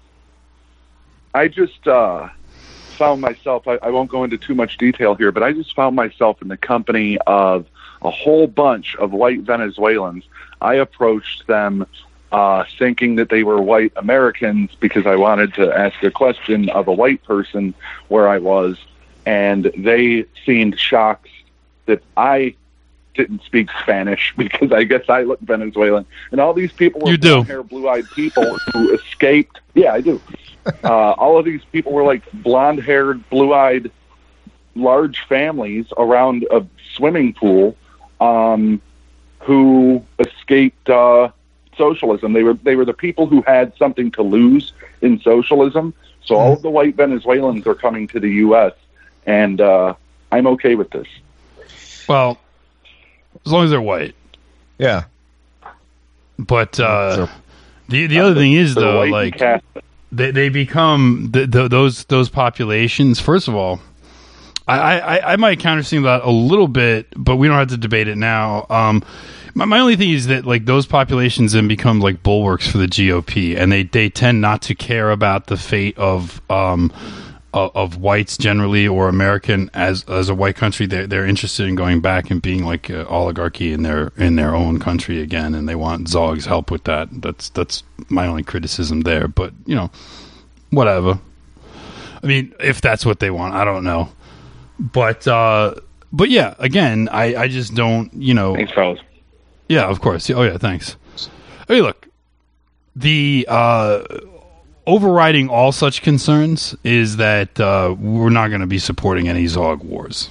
I just uh, found myself, I, I won't go into too much detail here, but I just found myself in the company of a whole bunch of white Venezuelans. I approached them uh, thinking that they were white Americans because I wanted to ask a question of a white person where I was, and they seemed shocked that I didn't speak Spanish because I guess I look Venezuelan. And all these people were You do. blonde hair, blue-eyed people who escaped. Yeah, I do. Uh, all of these people were like blonde-haired, blue-eyed, large families around a swimming pool um, who escaped uh, socialism. They were they were the people who had something to lose in socialism. So all of the white Venezuelans are coming to the U S, and uh, I'm okay with this. well, as long as they're white. Yeah. But uh, So- the the other thing is They're though, white and like Catholic. they they become the, the, those those populations. First of all, I, I, I might countersign that a little bit, but we don't have to debate it now. Um, my, my only thing is that like those populations then become like bulwarks for the G O P, and they, they tend not to care about the fate of um of, of whites generally or American as as a white country. They're they're interested in going back and being like an oligarchy in their in their own country again, and they want Zog's help with that. That's that's my only criticism there. But you know, whatever. I mean, if that's what they want, I don't know. But uh, but yeah, again, I, I just don't, you know. Thanks, fellas. Yeah, of course. Oh yeah, thanks. Hey, look, the uh, overriding all such concerns is that uh, we're not going to be supporting any Zog wars.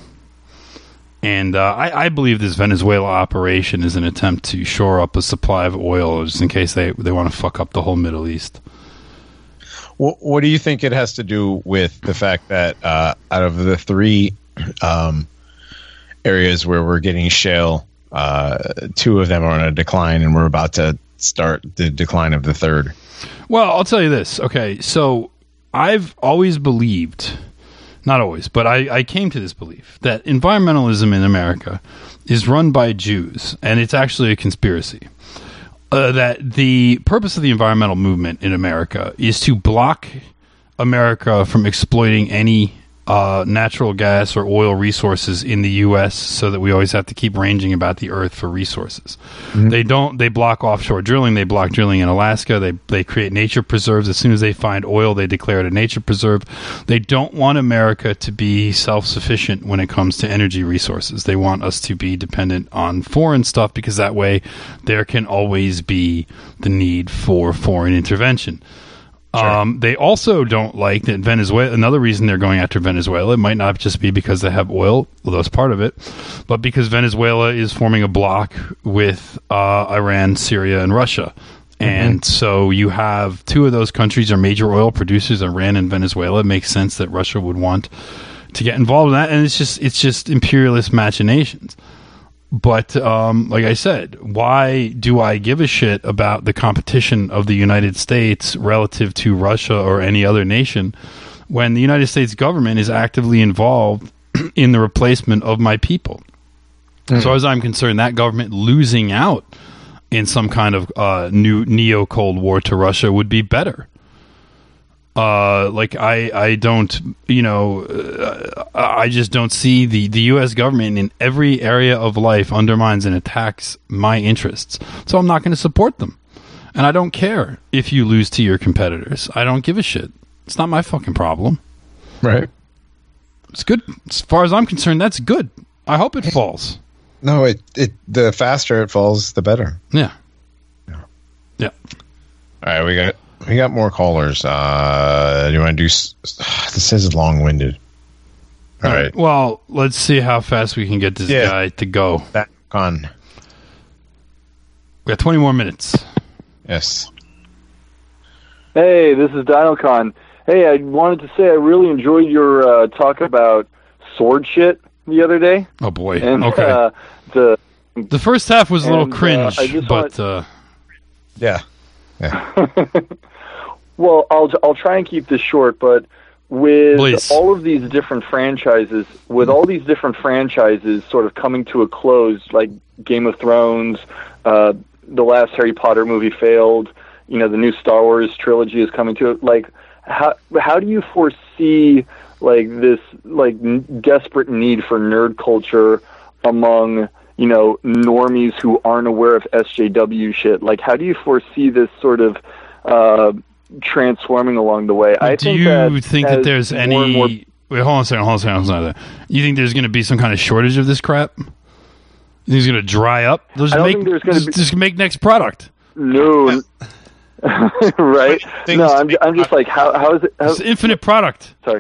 And uh, I, I believe this Venezuela operation is an attempt to shore up a supply of oil just in case they, they want to fuck up the whole Middle East. What, what do you think it has to do with the fact that uh, out of the three um, areas where we're getting shale, uh, two of them are on a decline, and we're about to start the decline of the third? Well, I'll tell you this. Okay, so I've always believed, not always, but I, I came to this belief that environmentalism in America is run by Jews, and it's actually a conspiracy. Uh, that the purpose of the environmental movement in America is to block America from exploiting any uh, natural gas or oil resources in the U S so that we always have to keep ranging about the earth for resources. Mm-hmm. They don't. They block offshore drilling. They block drilling in Alaska. They they create nature preserves. As soon as they find oil, they declare it a nature preserve. They don't want America to be self-sufficient when it comes to energy resources. They want us to be dependent on foreign stuff because that way there can always be the need for foreign intervention. Sure. Um, they also don't like that Venezuela. Another reason they're going after Venezuela, it might not just be because they have oil, although that's part of it, but because Venezuela is forming a bloc with uh, Iran, Syria, and Russia. Mm-hmm. And so you have two of those countries are major oil producers, Iran and Venezuela. It makes sense that Russia would want to get involved in that, and it's just it's just imperialist machinations. But um, like I said, why do I give a shit about the competition of the United States relative to Russia or any other nation when the United States government is actively involved in the replacement of my people? Mm. So as I'm concerned, that government losing out in some kind of uh, new neo-Cold War to Russia would be better. Uh, like I, I don't, you know, uh, I just don't see the, the U S government in every area of life undermines and attacks my interests. So I'm not going to support them. And I don't care if you lose to your competitors. I don't give a shit. It's not my fucking problem. Right. It's good. As far as I'm concerned, that's good. I hope it falls. No, it, it, the faster it falls, the better. Yeah. Yeah. Yeah. All right. We got, We got more callers. Uh, do you want to do... This is long-winded. All, All right. right. Well, let's see how fast we can get this yeah. guy to go. Back on. We got twenty more minutes. Yes. Hey, this is DinoCon. Hey, I wanted to say I really enjoyed your uh, talk about sword shit the other day. Oh, boy. And, okay. Uh, the, the first half was a little and, cringe, uh, but... Want... Uh, yeah. Yeah. Well, I'll I'll try and keep this short, but with Please. all of these different franchises, with all these different franchises sort of coming to a close, like Game of Thrones, uh, the last Harry Potter movie failed, you know, the new Star Wars trilogy is coming to it. Like, how how do you foresee like this like n- desperate need for nerd culture among, you know, normies who aren't aware of S J W shit? Like, how do you foresee this sort of uh, transforming along the way? I do think you that think that there's any... more... Wait, hold on a second, hold on a second, hold on a second. You think there's going to be some kind of shortage of this crap? You think it's going to dry up? They'll just I don't make, think there's going to be... Just make next product. No. Right? No, I'm, I'm just like, how how is it... How... It's infinite product. Sorry.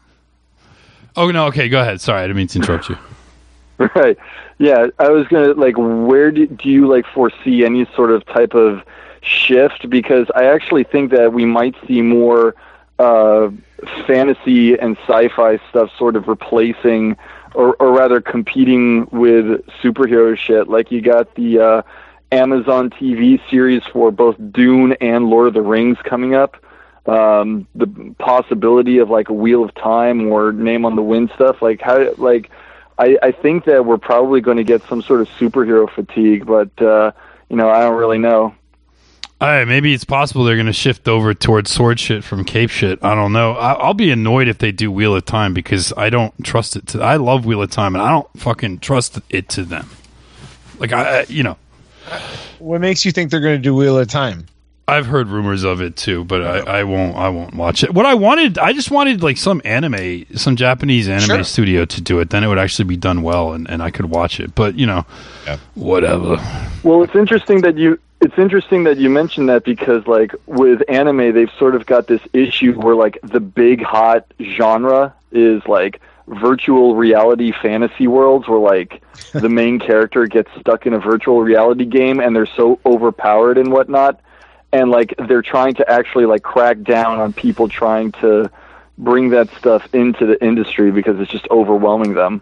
Oh, no, okay, go ahead. Sorry, I didn't mean to interrupt you. Right. Yeah, I was going to, like, where do, do you, like, foresee any sort of type of shift? Because I actually think that we might see more uh, fantasy and sci-fi stuff sort of replacing, or, or rather competing with superhero shit. Like, you got the uh, Amazon T V series for both Dune and Lord of the Rings coming up. Um, the possibility of, like, a Wheel of Time or Name on the Wind stuff. Like, how, like... I, I think that we're probably going to get some sort of superhero fatigue, but, uh, you know, I don't really know. All right, maybe it's possible they're going to shift over towards sword shit from cape shit. I don't know. I, I'll be annoyed if they do Wheel of Time because I don't trust it to... I love Wheel of Time, and I don't fucking trust it to them. Like, I, I you know... What makes you think they're going to do Wheel of Time? I've heard rumors of it too, but I, I won't. I won't watch it. What I wanted, I just wanted like some anime, some Japanese anime Sure. studio to do it. Then it would actually be done well, and, and I could watch it. But you know, Yeah. whatever. Well, it's interesting that you it's interesting that you mentioned that because like with anime, they've sort of got this issue where like the big hot genre is like virtual reality fantasy worlds where like the main character gets stuck in a virtual reality game and they're so overpowered and whatnot. And like they're trying to actually like crack down on people trying to bring that stuff into the industry because it's just overwhelming them.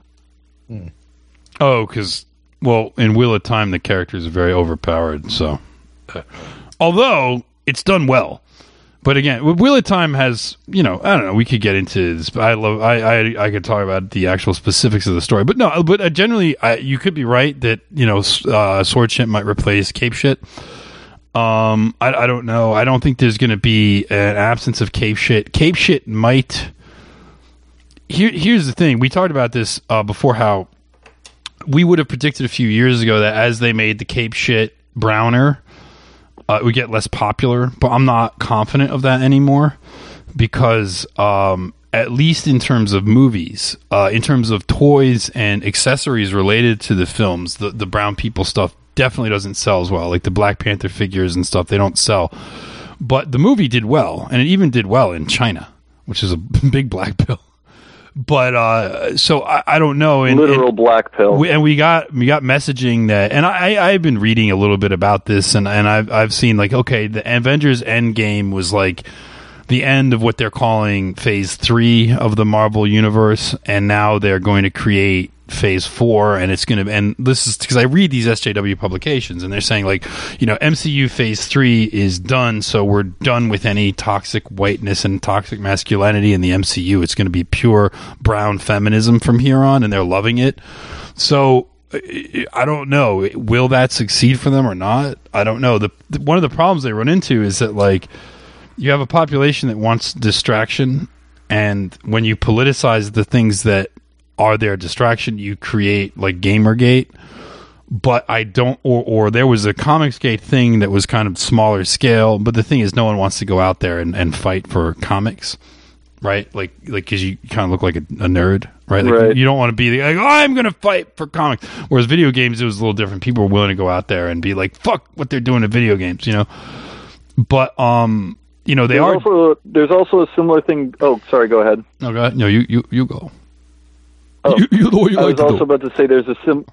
Oh, because well, in Wheel of Time, the characters are very overpowered. So, uh, although it's done well, but again, Wheel of Time has you know I don't know. We could get into this. But I love I, I I could talk about the actual specifics of the story, but no. But uh, generally, I, you could be right that you know uh, sword shit might replace cape shit. Um, I, I don't know. I don't think there's going to be an absence of cape shit. Cape shit might. Here, here's the thing. We talked about this uh, before. How we would have predicted a few years ago that as they made the cape shit browner, uh, it would get less popular. But I'm not confident of that anymore because, um, at least in terms of movies, uh, in terms of toys and accessories related to the films, the the brown people stuff definitely doesn't sell as well. Like the Black Panther figures and stuff, they don't sell. But the movie did well, and it even did well in China, which is a big black pill. But uh, so I, I don't know. And, Literal and black pill. we, and we got we got messaging that, and I I've been reading a little bit about this, and, and I've I've seen like okay, the Avengers Endgame was like the end of what they're calling Phase Three of the Marvel Universe, and now they're going to create Phase Four, and it's going to. And this is because I read these S J W publications, and they're saying like, you know, M C U Phase Three is done, so we're done with any toxic whiteness and toxic masculinity in the M C U. It's going to be pure brown feminism from here on, and they're loving it. So I don't know. Will that succeed for them or not? I don't know. The one of the problems they run into is that like you have a population that wants distraction, and when you politicize the things that are their distraction, you create like Gamergate. But I don't, or, or there was a Comicsgate thing that was kind of smaller scale. But the thing is, no one wants to go out there and, and fight for comics, right? Like, like because you kind of look like a, a nerd, right? Like, Right. You don't want to be like, oh, I'm going to fight for comics. Whereas video games, it was a little different. People were willing to go out there and be like, fuck what they're doing to video games, you know. But um, you know, they there's are. Also, there's also a similar thing. Oh, sorry. Go ahead. No, go ahead. No, you you you go. Oh, You, you know what you I like was to also do. about to say there's a sim.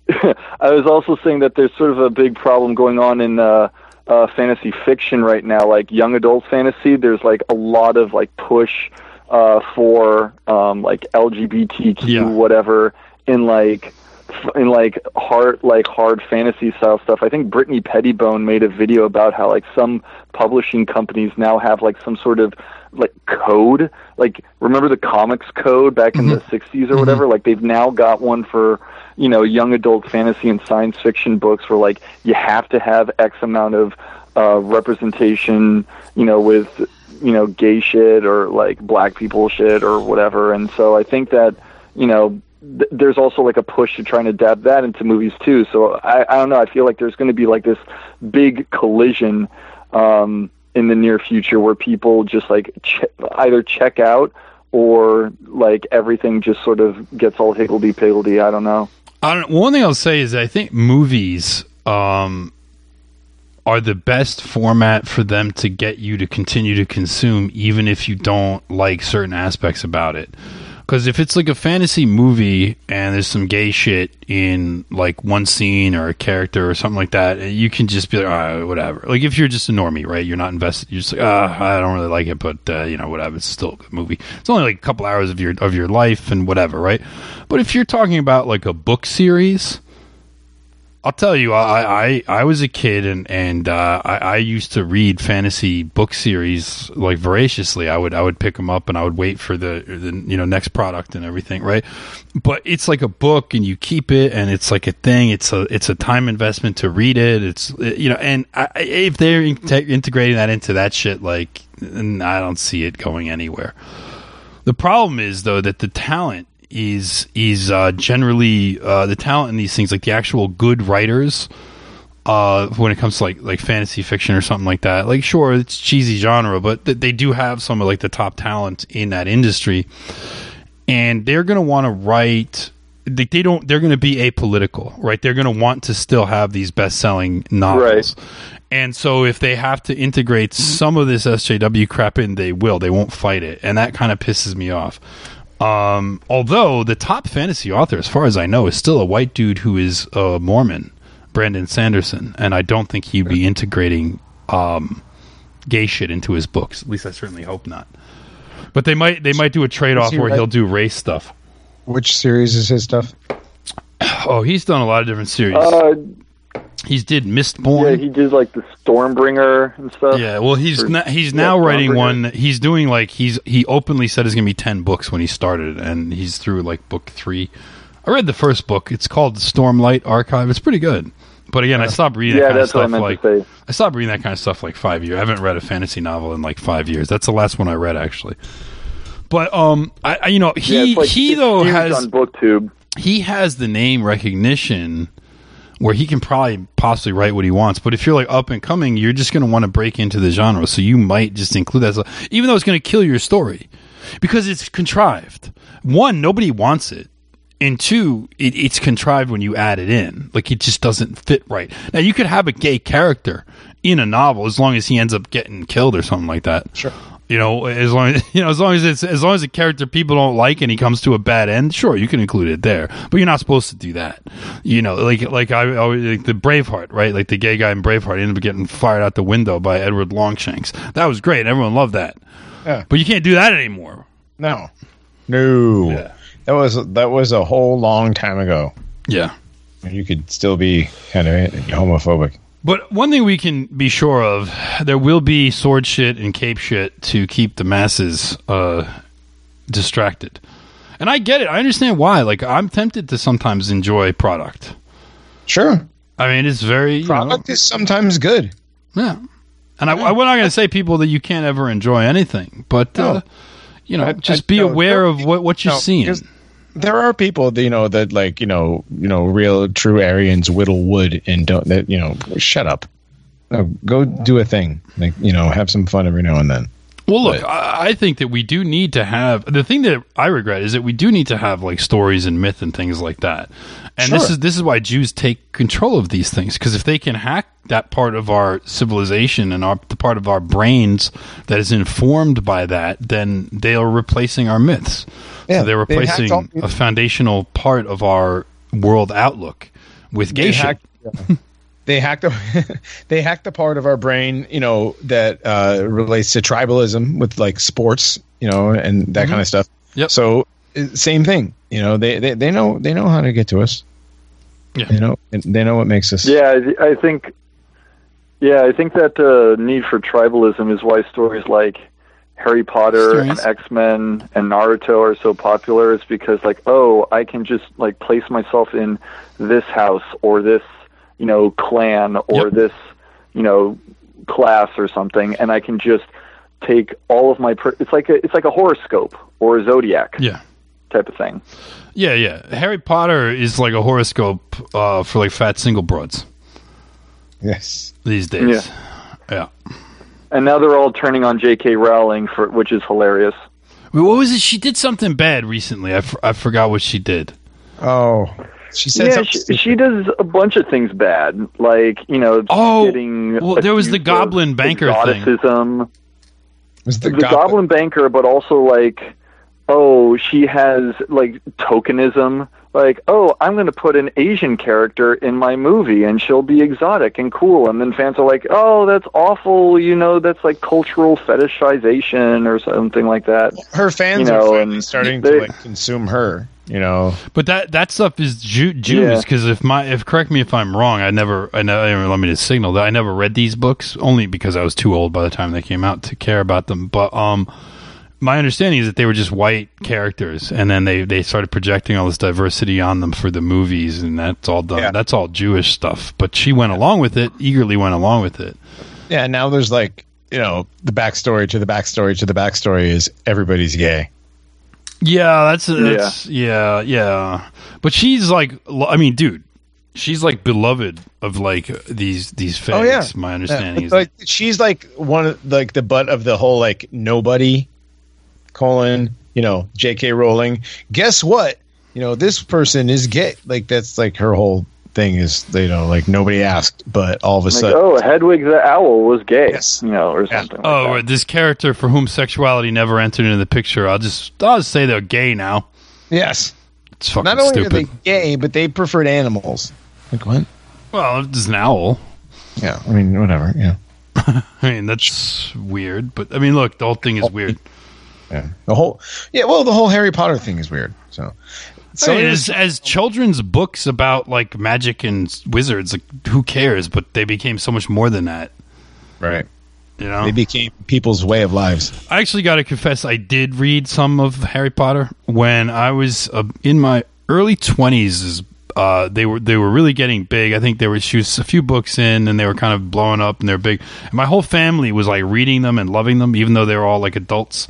I was also saying that there's sort of a big problem going on in uh, uh, fantasy fiction right now, like young adult fantasy. There's like a lot of like push uh, for um, like L G B T Q Yeah. whatever in like f- in like hard like hard fantasy style stuff. I think Brittany Pettibone made a video about how like some publishing companies now have like some sort of like code, like remember the comics code back in Mhm. the sixties or whatever, like they've now got one for, you know, young adult fantasy and science fiction books where like you have to have X amount of uh representation, you know, with, you know, gay shit or like black people shit or whatever. And so I think that, you know, th- there's also like a push to try and adapt that into movies too. So I, I don't know, I feel like there's going to be like this big collision um in the near future where people just like ch- either check out or like everything just sort of gets all higgledy-piggledy. I don't know. I don't. One thing I'll say is that I think movies um, are the best format for them to get you to continue to consume, even if you don't like certain aspects about it. Because if it's like a fantasy movie and there's some gay shit in like one scene or a character or something like that, you can just be like, oh, whatever. Like if you're just a normie, right? You're not invested. You're just like, ah, I don't really like it, but uh, you know, whatever. It's still a good movie. It's only like a couple hours of your of your life and whatever, right? But if you're talking about like a book series, I'll tell you, I I, I was a kid and and uh, I, I used to read fantasy book series like voraciously. I would I would pick them up and I would wait for the the you know next product and everything, right? But it's like a book and you keep it and it's like a thing. It's a it's a time investment to read it. It's you know and I, if they're in- integrating that into that shit, like I don't see it going anywhere. The problem is though that the talent. is is uh, generally uh, the talent in these things, like the actual good writers, Uh, when it comes to like like fantasy fiction or something like that, like sure it's cheesy genre, but th- they do have some of like the top talent in that industry, and they're going to want to write. They, they don't. They're going to be apolitical, right? They're going to want to still have these best-selling novels, Right. and so if they have to integrate some of this S J W crap in, they will. They won't fight it, and that kind of pisses me off. Um, although the top fantasy author, as far as I know, is still a white dude who is a Mormon. Brandon Sanderson, and I don't think he'd be integrating um, gay shit into his books. At least I certainly hope not. But they might they might do a trade off he where write- he'll do race stuff. Which series is his stuff? Oh, he's done a lot of different series. Uh, he's did yeah, Mistborn. he did like the Stormbringer and stuff. Yeah, well, he's Or- na- he's yeah, now writing Stormbringer. one. He's doing like he's he openly said it's gonna be ten books when he started, and he's through like book three. I read the first book. It's called the Stormlight Archive. It's pretty good. But again, I stopped reading Yeah, that kind that's of what I stuff. meant Like to say. I stopped reading that kind of stuff like five years. I haven't read a fantasy novel in like five years. That's the last one I read actually. But um, I, I you know he yeah, it's like, he it's though huge has on BookTube. he has the name recognition where he can probably possibly write what he wants. But if you're like up and coming, you're just going to want to break into the genre. So you might just include that, as- even though it's going to kill your story because it's contrived. One, nobody wants it. And two, it, it's contrived when you add it in. Like, it just doesn't fit right. Now, you could have a gay character in a novel as long as he ends up getting killed or something like that. Sure. You know, as long as, you know, as long as it's, as long as a character people don't like and he comes to a bad end, sure, you can include it there. But you're not supposed to do that. You know, like, like I, I like the Braveheart, right? Like the gay guy in Braveheart ended up getting fired out the window by Edward Longshanks. That was great. Everyone loved that. Yeah. But you can't do that anymore. No. No. Yeah. That was that was a whole long time ago. Yeah. You could still be kind of homophobic. But one thing we can be sure of, there will be sword shit and cape shit to keep the masses uh, distracted. And I get it. I understand why. Like, I'm tempted to sometimes enjoy product. Sure. I mean, it's very... You Product know, is sometimes good. yeah. And I, I'm not going to say people that you can't ever enjoy anything. But, No. uh, you know, I- just I- be no, aware there- of what, what you're no, seeing. because There are people, that, you know, that like, you know, you know, real true Aryans whittle wood and don't, that, you know, shut up. No, go do a thing. Like, you know, have some fun every now and then. Well, look, But- I, I think that we do need to have the thing that I regret is that we do need to have like stories and myth and things like that. And this Sure. is this is why Jews take control of these things, because if they can hack that part of our civilization and our, the part of our brains that is informed by that, then they are replacing our myths. Yeah, so they're they hacked replacing all- a foundational part of our world outlook with gay They shit. hacked, they hacked the they hacked the part of our brain, you know, that uh, relates to tribalism with like sports, you know, and that kind of stuff. Yep. So uh, same thing, you know, they, they they know they know how to get to us. Yeah. You know, and they know what makes us. Yeah, I, I think. Yeah, I think that uh, need for tribalism is why stories like Harry Potter Stories. and X-Men and Naruto are so popular. It's because, like, oh, I can just like place myself in this house or this, you know, clan or Yep. this, you know, class or something, and I can just take all of my. Per- it's like a it's like a horoscope or a zodiac Yeah. type of thing. Yeah, yeah. Harry Potter is like a horoscope uh, for like fat single broads Yes. these days. Yeah. And now they're all turning on J K Rowling for which is hilarious. Wait, what was it? She did something bad recently. I, f- I forgot what she did. Oh, she said Yeah, something. she, she does a bunch of things bad, like you know, Oh, getting well, there was the accused of Goblin Banker thing. exoticism. was the, The, goblin- Goblin Banker, but also like, oh, she has like tokenism. Like, oh, I'm going to put an Asian character in my movie, and she'll be exotic and cool. And then fans are like, oh, that's awful. You know, that's like cultural fetishization or something like that. Her fans you know, are finally and starting they- to like consume her. You know, But that, that stuff is Jew- Yeah. Jews because if my if correct me if I'm wrong, I never I never let me just signal that I never read these books only because I was too old by the time they came out to care about them. But um, my understanding is that they were just white characters, and then they, they started projecting all this diversity on them for the movies, and that's all done. Yeah. That's all Jewish stuff. But she went along with it, eagerly went along with it. yeah. Now there's like, you know, the backstory to the backstory to the backstory is everybody's gay. Yeah, that's that's yeah, yeah. But she's like, I mean, dude, she's like beloved of like these these fags. Oh, yeah. My understanding Yeah, is like she's like one of like the butt of the whole like nobody colon, you know, J K Rowling. Guess what? You know, this person is gay. Like that's like her whole thing is, you know, like nobody asked, but all of a Like, sudden, oh, Hedwig the owl was gay, Yes. you know, or Yeah. something. like oh, that. or this character for whom sexuality never entered into the picture. I'll just I'll just say they're gay now. yes. It's fucking Not only stupid. are they gay, but they preferred animals. Like what? Well, if there's an owl. Yeah, I mean, whatever. Yeah, I mean, that's weird. But I mean, look, the whole thing is weird. yeah. The whole, yeah. Well, the whole Harry Potter thing is weird. So, so I mean, it as, was- as children's books about like magic and wizards, like who cares? But they became so much more than that. right. You know, They became people's way of lives. I actually got to confess, I did read some of Harry Potter when I was uh, in my early twenties. Uh, they were they were really getting big. I think there was she was a few books in, and they were kind of blowing up, and they're big. And my whole family was like reading them and loving them, even though they were all like adults.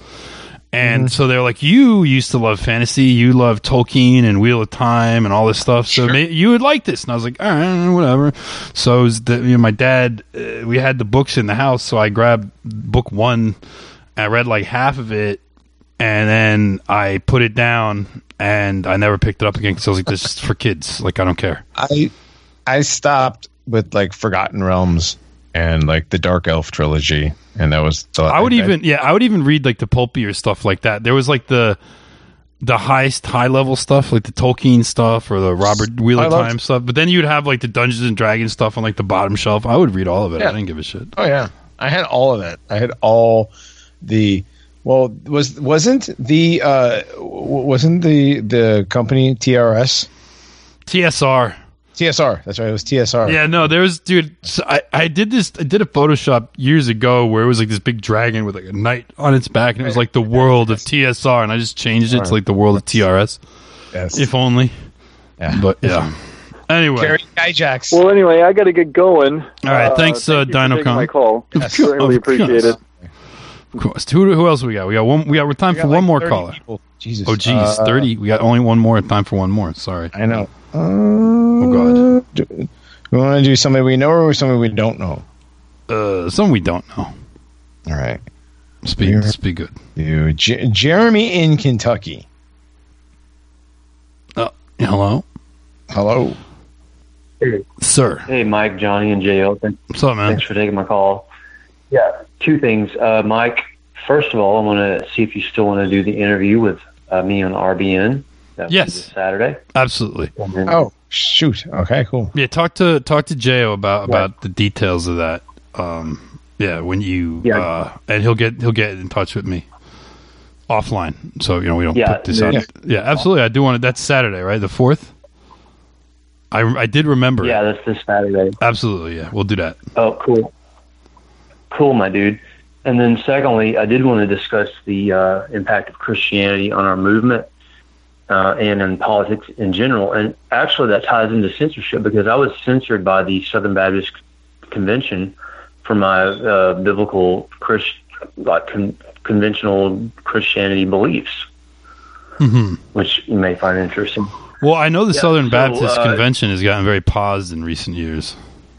And so they're like, you used to love fantasy, you love Tolkien and Wheel of Time and all this stuff, so may- you would like this. And I was like, all right, whatever. So it was the, you know, my dad, uh, we had the books in the house, so I grabbed book one, and I read like half of it, and then I put it down, and I never picked it up again because I was like, this is for kids. Like, I don't care. I I stopped with like Forgotten Realms and like the Dark Elf trilogy, and that was the, I would even, yeah, I would even read like the pulpier stuff like that. There was like the the highest high level stuff, like the Tolkien stuff or the Robert Wheel I of loved- Time stuff. But then you'd have like the Dungeons and Dragons stuff on like the bottom shelf. I would read all of it. Yeah. I didn't give a shit. Oh yeah, I had all of that. I had all the. Well, was wasn't the uh, w- wasn't the the company T R S T S R. T S R? That's right. It was T S R. Yeah, no, there was, dude. So I, I did this. I did a Photoshop years ago where it was like this big dragon with like a knight on its back, and it was like the world of T S R, and I just changed it to like the world of T R S. Yes. If only. Yeah. But yeah. Anyway, Carrie Gyjax. Well, anyway, I got to get going. All right, thanks, uh, thank you for taking DinoCon. my call. Yes. Certainly Of course. appreciate it. of course. Who, who else we got? We got one. We got time We for got, one like, more thirty caller. people. Jesus. Oh, geez, Uh, thirty. We got only one more. Time for one more. Sorry. I know. Uh, Oh God. do- we want to do something we know or something we don't know. Uh, some we don't know. All right. Speak. Here. Speak good. You, J- Jeremy in Kentucky. Uh, hello, Hello. sir. Hey, Mike, Johnny, and J O. Thanks, What's up, man? thanks for taking my call. Yeah, two things. Uh, Mike, first of all, I want to see if you still want to do the interview with uh, me on R B N. That Yes. this Saturday. Absolutely. And then, Oh, shoot. Okay, cool. Yeah, talk to talk to J O about about the details of that. Um, yeah, when you Yeah. uh, and he'll get he'll get in touch with me offline. So you know we don't Yeah, put this yeah. out. Yeah, absolutely. I do want to. That's Saturday, right? The fourth. I I did remember. yeah, it. that's this Saturday. Absolutely. Yeah, we'll do that. Oh, cool. Cool, my dude. And then secondly, I did want to discuss the uh, impact of Christianity on our movement uh, and in politics in general. And actually that ties into censorship because I was censored by the Southern Baptist Convention for my uh, biblical Christ, like con- conventional Christianity beliefs, hmm which you may find interesting. Well, I know the Yeah, Southern so, Baptist uh, Convention has gotten very paused in recent years.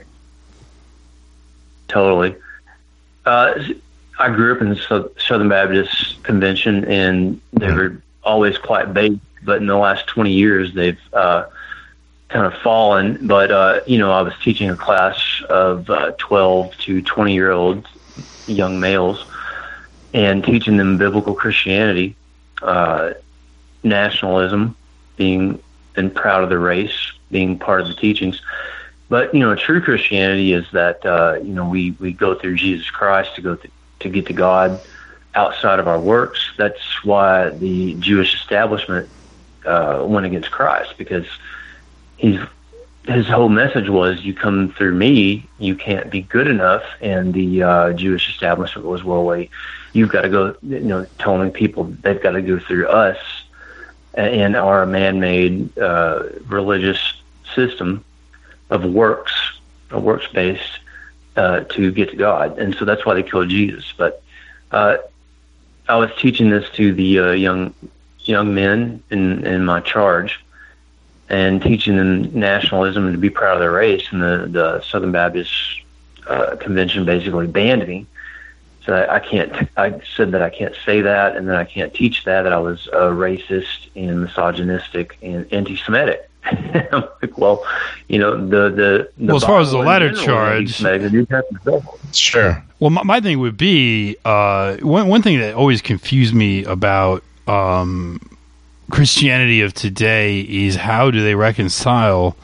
Totally. Uh, I grew up in the Sou- Southern Baptist Convention, and they were always quite big. But in the last twenty years, they've uh, kind of fallen. But uh, you know, I was teaching a class of uh, twelve to twenty year olds, young males, and teaching them biblical Christianity, uh, nationalism, being and proud of the race, being part of the teachings. But, you know, true Christianity is that, uh, you know, we, we go through Jesus Christ to go th- to get to God outside of our works. That's why the Jewish establishment uh, went against Christ, because he's his whole message was, you come through me, you can't be good enough. And the uh, Jewish establishment was, well, wait, you've got to go, you know, telling people they've got to go through us and our man-made uh, religious system of works, a works-based, uh, to get to God. And so that's why they killed Jesus. But uh, I was teaching this to the uh, young young men in, in my charge, and teaching them nationalism and to be proud of their race. And the, the Southern Baptist uh, Convention basically banned me. So I, I can't, I said that I can't say that, and then I can't teach that, that I was uh, racist and misogynistic and anti-Semitic. I'm like, well, you know, the, the, the well, as far as the latter general, charge, the New Testament. Sure. Well, my, my thing would be, uh, one, one thing that always confused me about, um, Christianity of today is how do they reconcile,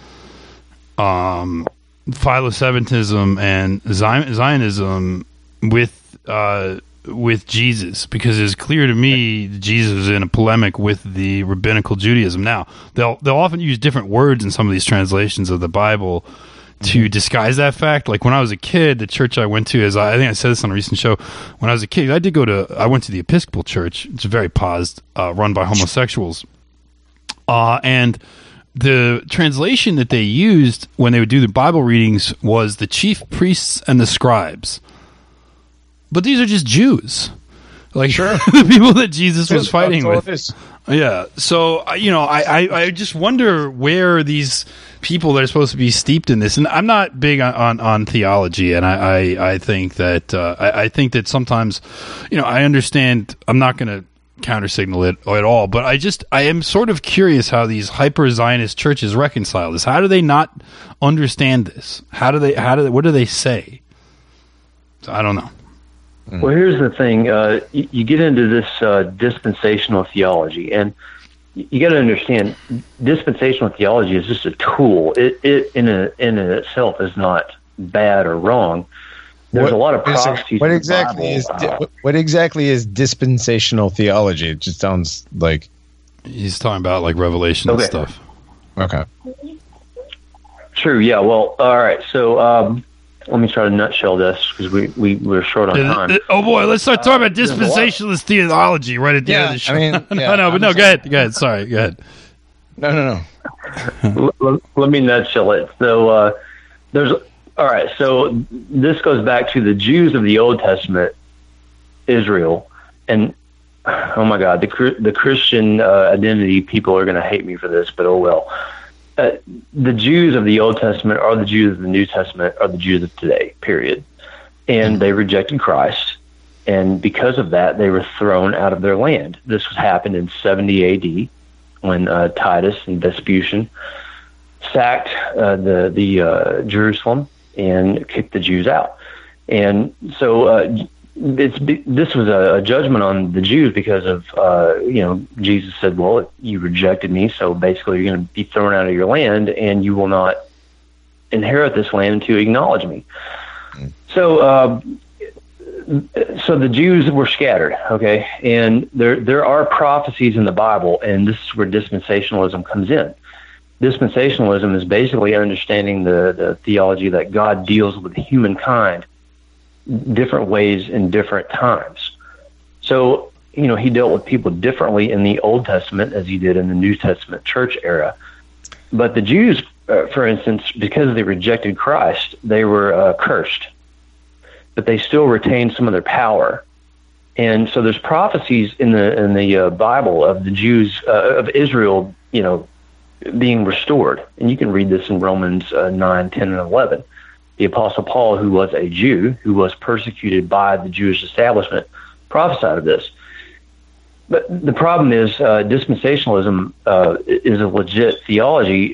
um, Philo-Semitism and Zion- Zionism with, uh, with Jesus, because it's clear to me that Jesus is in a polemic with the rabbinical Judaism. Now, they'll they'll often use different words in some of these translations of the Bible to disguise that fact. Like when I was a kid, the church I went to, as I, I think I said this on a recent show, when I was a kid, I did go to, I went to the Episcopal Church. It's very paused, uh, run by homosexuals. Uh, and the translation that they used when they would do the Bible readings was the chief priests and the scribes. But these are just Jews, like sure. the people that Jesus was fighting That's with. Yeah, so you know, I, I, I just wonder where these people that are supposed to be steeped in this. And I'm not big on, on, on theology, and I, I, I think that uh, I, I think that sometimes, you know, I understand. I'm not going to counter signal it at all, but I just I am sort of curious how these hyper Zionist churches reconcile this. How do they not understand this? How do they? How do they, what do they say? So I don't know. Well, here's the thing. Uh, you, you get into this uh, dispensational theology, and you got to understand, dispensational theology is just a tool. It, it in a, in itself is not bad or wrong. There's what, a lot of prophecies. What in exactly the is Bible. di- what exactly is dispensational theology? It just sounds like he's talking about like Revelation okay. and stuff. Okay. True. Yeah. Well. All right. So. Um, Let me try to nutshell this because we, we, we're short on time. Oh, boy, let's start talking about Uh, dispensationalist theology right at the Yeah, end of the show. I mean, no, yeah, no, but I'm no, sorry. go ahead. Go ahead. Sorry, go ahead. No, no, no. let, let, let me nutshell it. So, uh, there's, all right, so this goes back to the Jews of the Old Testament, Israel, and oh my God, the, the Christian uh, identity, people are going to hate me for this, but oh well. Uh, the Jews of the Old Testament are the Jews of the New Testament are the Jews of today, period. And they rejected Christ. And because of that, they were thrown out of their land. This was happened in seventy A D when uh, Titus and Vespucian sacked uh, the, the uh, Jerusalem and kicked the Jews out. And so uh, it's this was a, a judgment on the Jews because of, uh, you know, Jesus said, well, you rejected me, so basically you're going to be thrown out of your land, and you will not inherit this land to acknowledge me. Mm. So uh, so the Jews were scattered, okay? And there there are prophecies in the Bible, and this is where dispensationalism comes in. Dispensationalism is basically understanding the, the theology that God deals with humankind different ways in different times. So, you know, he dealt with people differently in the Old Testament as he did in the New Testament church era. But the Jews, uh, for instance, because they rejected Christ, they were uh, cursed. But they still retained some of their power. And so there's prophecies in the in the uh, Bible of the Jews, uh, of Israel, you know, being restored. And you can read this in Romans uh, nine, ten, and eleven. The Apostle Paul, who was a Jew, who was persecuted by the Jewish establishment, prophesied of this. But the problem is uh, dispensationalism uh, is a legit theology,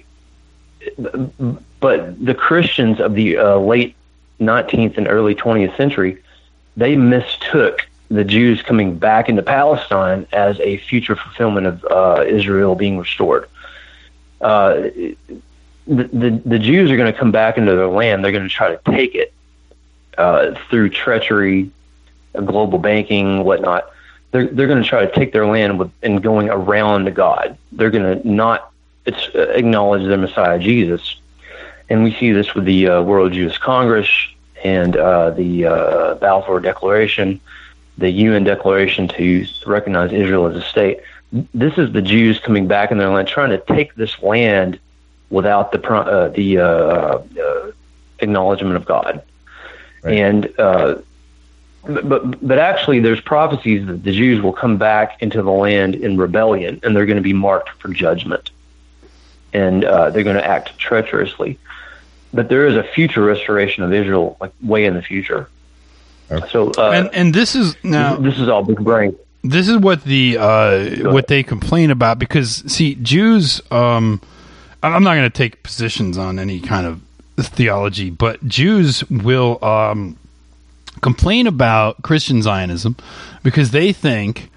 but the Christians of the uh, late nineteenth and early twentieth century, they mistook the Jews coming back into Palestine as a future fulfillment of uh, Israel being restored. Uh, The, the, the Jews are going to come back into their land. They're going to try to take it uh, through treachery, global banking, whatnot. They're they're going to try to take their land with, and going around God. They're going to not it's, uh, acknowledge their Messiah Jesus, and we see this with the uh, World Jewish Congress and uh, the uh, Balfour Declaration, the U N Declaration to recognize Israel as a state. This is the Jews coming back in their land, trying to take this land without the uh, the uh, uh, acknowledgement of God. Right. And uh, but but actually, there's prophecies that the Jews will come back into the land in rebellion, and they're going to be marked for judgment. and uh, they're going to act treacherously. But there is a future restoration of Israel, like way in the future. Okay. So, uh, and and this is now this is all big brain. This is what the uh, what they complain about, because see, Jews. Um, I'm not going to take positions on any kind of theology, but Jews will um, complain about Christian Zionism because they think,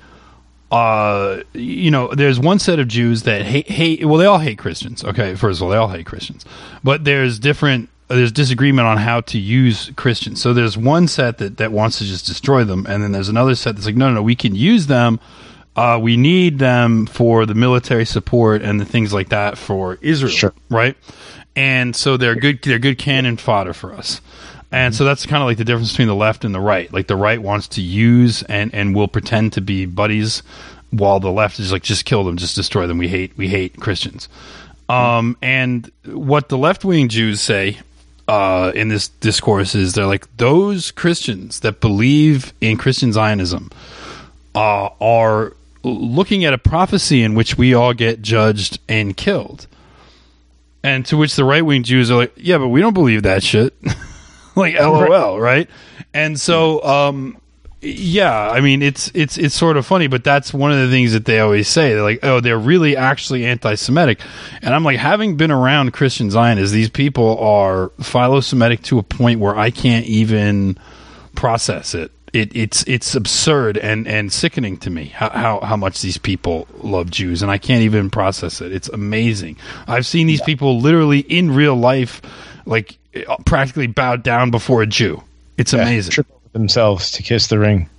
uh, you know, there's one set of Jews that hate, hate. Well, they all hate Christians. Okay, first of all, they all hate Christians, but there's different. There's disagreement on how to use Christians. So there's one set that, that wants to just destroy them, and then there's another set that's like, no, no, no, we can use them. Uh, we need them for the military support and the things like that for Israel, sure. right? And so they're good. They're good cannon fodder for us. And so that's kind of like the difference between the left and the right. Like the right wants to use and, and will pretend to be buddies, while the left is like, just kill them, just destroy them. We hate we hate Christians. Um, and what the left wing Jews say. Uh, in this discourse is they're like, those Christians that believe in Christian Zionism uh, are looking at a prophecy in which we all get judged and killed. And to which the right-wing Jews are like, yeah, but we don't believe that shit. Like, LOL, right? And so, um, yeah, I mean, it's it's it's sort of funny, but that's one of the things that they always say. They're like, oh, they're really actually anti-Semitic. And I'm like, having been around Christian Zionists, these people are philo-Semitic to a point where I can't even process it. It it's it's absurd and, and sickening to me how, how, how much these people love Jews, and I can't even process it. It's amazing. I've seen these people literally in real life, like practically bow down before a Jew. It's yeah, amazing. Trip over themselves to kiss the ring.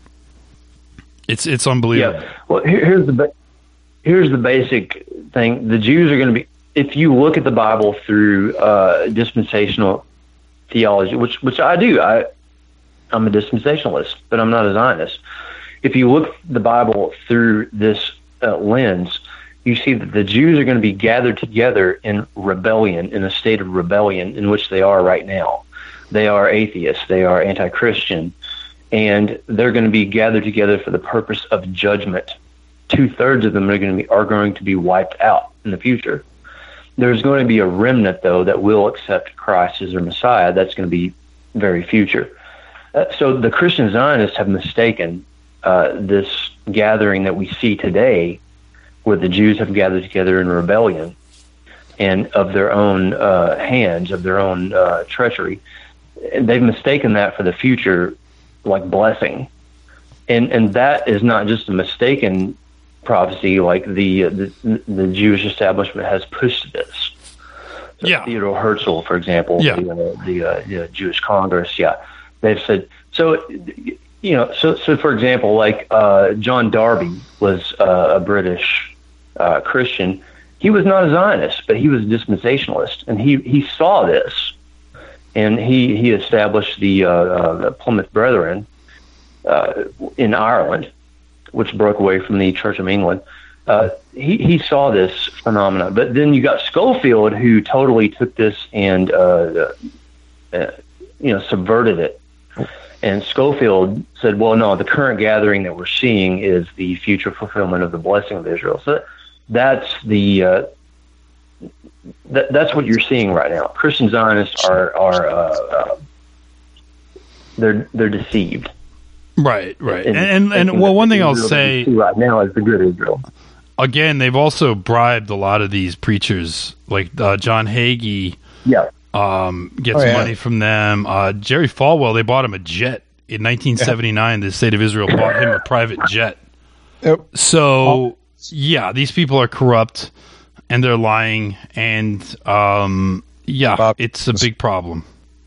It's it's unbelievable. Yeah. Well, here, here's the ba- here's the basic thing. The Jews are going to be. If you look at the Bible through uh, dispensational theology, which which I do, I I'm a dispensationalist, but I'm not a Zionist. If you look at the Bible through this uh, lens, you see that the Jews are going to be gathered together in rebellion, in a state of rebellion in which they are right now. They are atheists. They are anti-Christian. And they're going to be gathered together for the purpose of judgment. Two-thirds of them are going to be, are going to be wiped out in the future. There's going to be a remnant, though, that will accept Christ as their Messiah. That's going to be very future. Uh, so the Christian Zionists have mistaken uh, this gathering that we see today, where the Jews have gathered together in rebellion and of their own uh, hands, of their own uh, treachery. And they've mistaken that for the future, like blessing. And and that is not just a mistaken prophecy, like the the, the Jewish establishment has pushed this. So yeah. Theodore Herzl, for example, yeah. the, uh, the, uh, the Jewish Congress, yeah. They've said, so, you know, so, so for example, like uh, John Darby was uh, a British uh, Christian. He was not a Zionist, but he was a dispensationalist, and he, he saw this, and he, he established the, uh, uh, the Plymouth Brethren uh, in Ireland, which broke away from the Church of England. Uh, he, he saw this phenomenon. But then you got Schofield, who totally took this and, uh, uh, you know, subverted it. And Schofield said, well, no, the current gathering that we're seeing is the future fulfillment of the blessing of Israel. So that's the uh, th- that's what you're seeing right now. Christian Zionists are are uh, uh, they're they're deceived. Right, right. And and, and, and well, one thing I'll say right now is the good Israel. Again, they've also bribed a lot of these preachers, like uh, John Hagee. Yeah. Um, gets oh, yeah. money from them. Uh, Jerry Falwell, they bought him a jet in nineteen seventy-nine. Yeah. The state of Israel bought him a private jet. Yep. So, yeah, these people are corrupt and they're lying, and um, yeah, Bob, it's a big problem.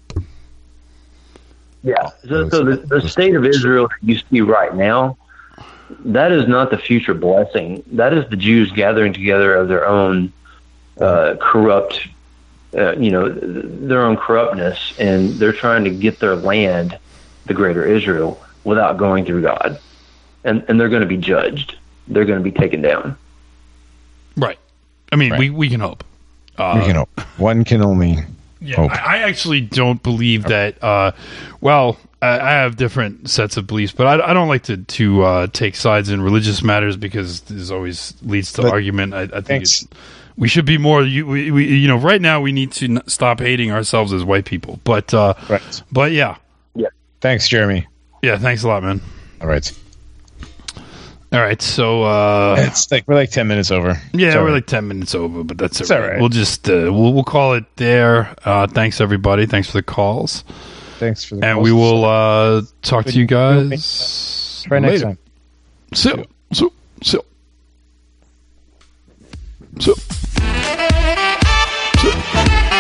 Yeah. So, so the, the state of Israel that you see right now, that is not the future blessing. That is the Jews gathering together of their own uh, corrupt. Uh, you know, their own corruptness, and they're trying to get their land, the greater Israel, without going through God. And and they're going to be judged. They're going to be taken down. Right. I mean, right. we, we can hope. Uh, we can hope. One can only yeah, hope. I, I actually don't believe that, uh, well, I, I have different sets of beliefs, but I, I don't like to, to uh, take sides in religious matters because this always leads to but, argument. I, I think thanks. it's... we should be more. You, we, we, you know, right now we need to n- stop hating ourselves as white people. But, uh, right. But yeah, yeah. Thanks, Jeremy. Yeah, thanks a lot, man. All right. All right, so uh, it's like we're like ten minutes over. Yeah, Sorry. we're like ten minutes over, but that's It's all all right. right. We'll just uh, we'll we'll call it there. Uh, thanks everybody. Thanks for the calls. Thanks for the and calls. we will uh, talk to you guys Try next later. time. So so so so so.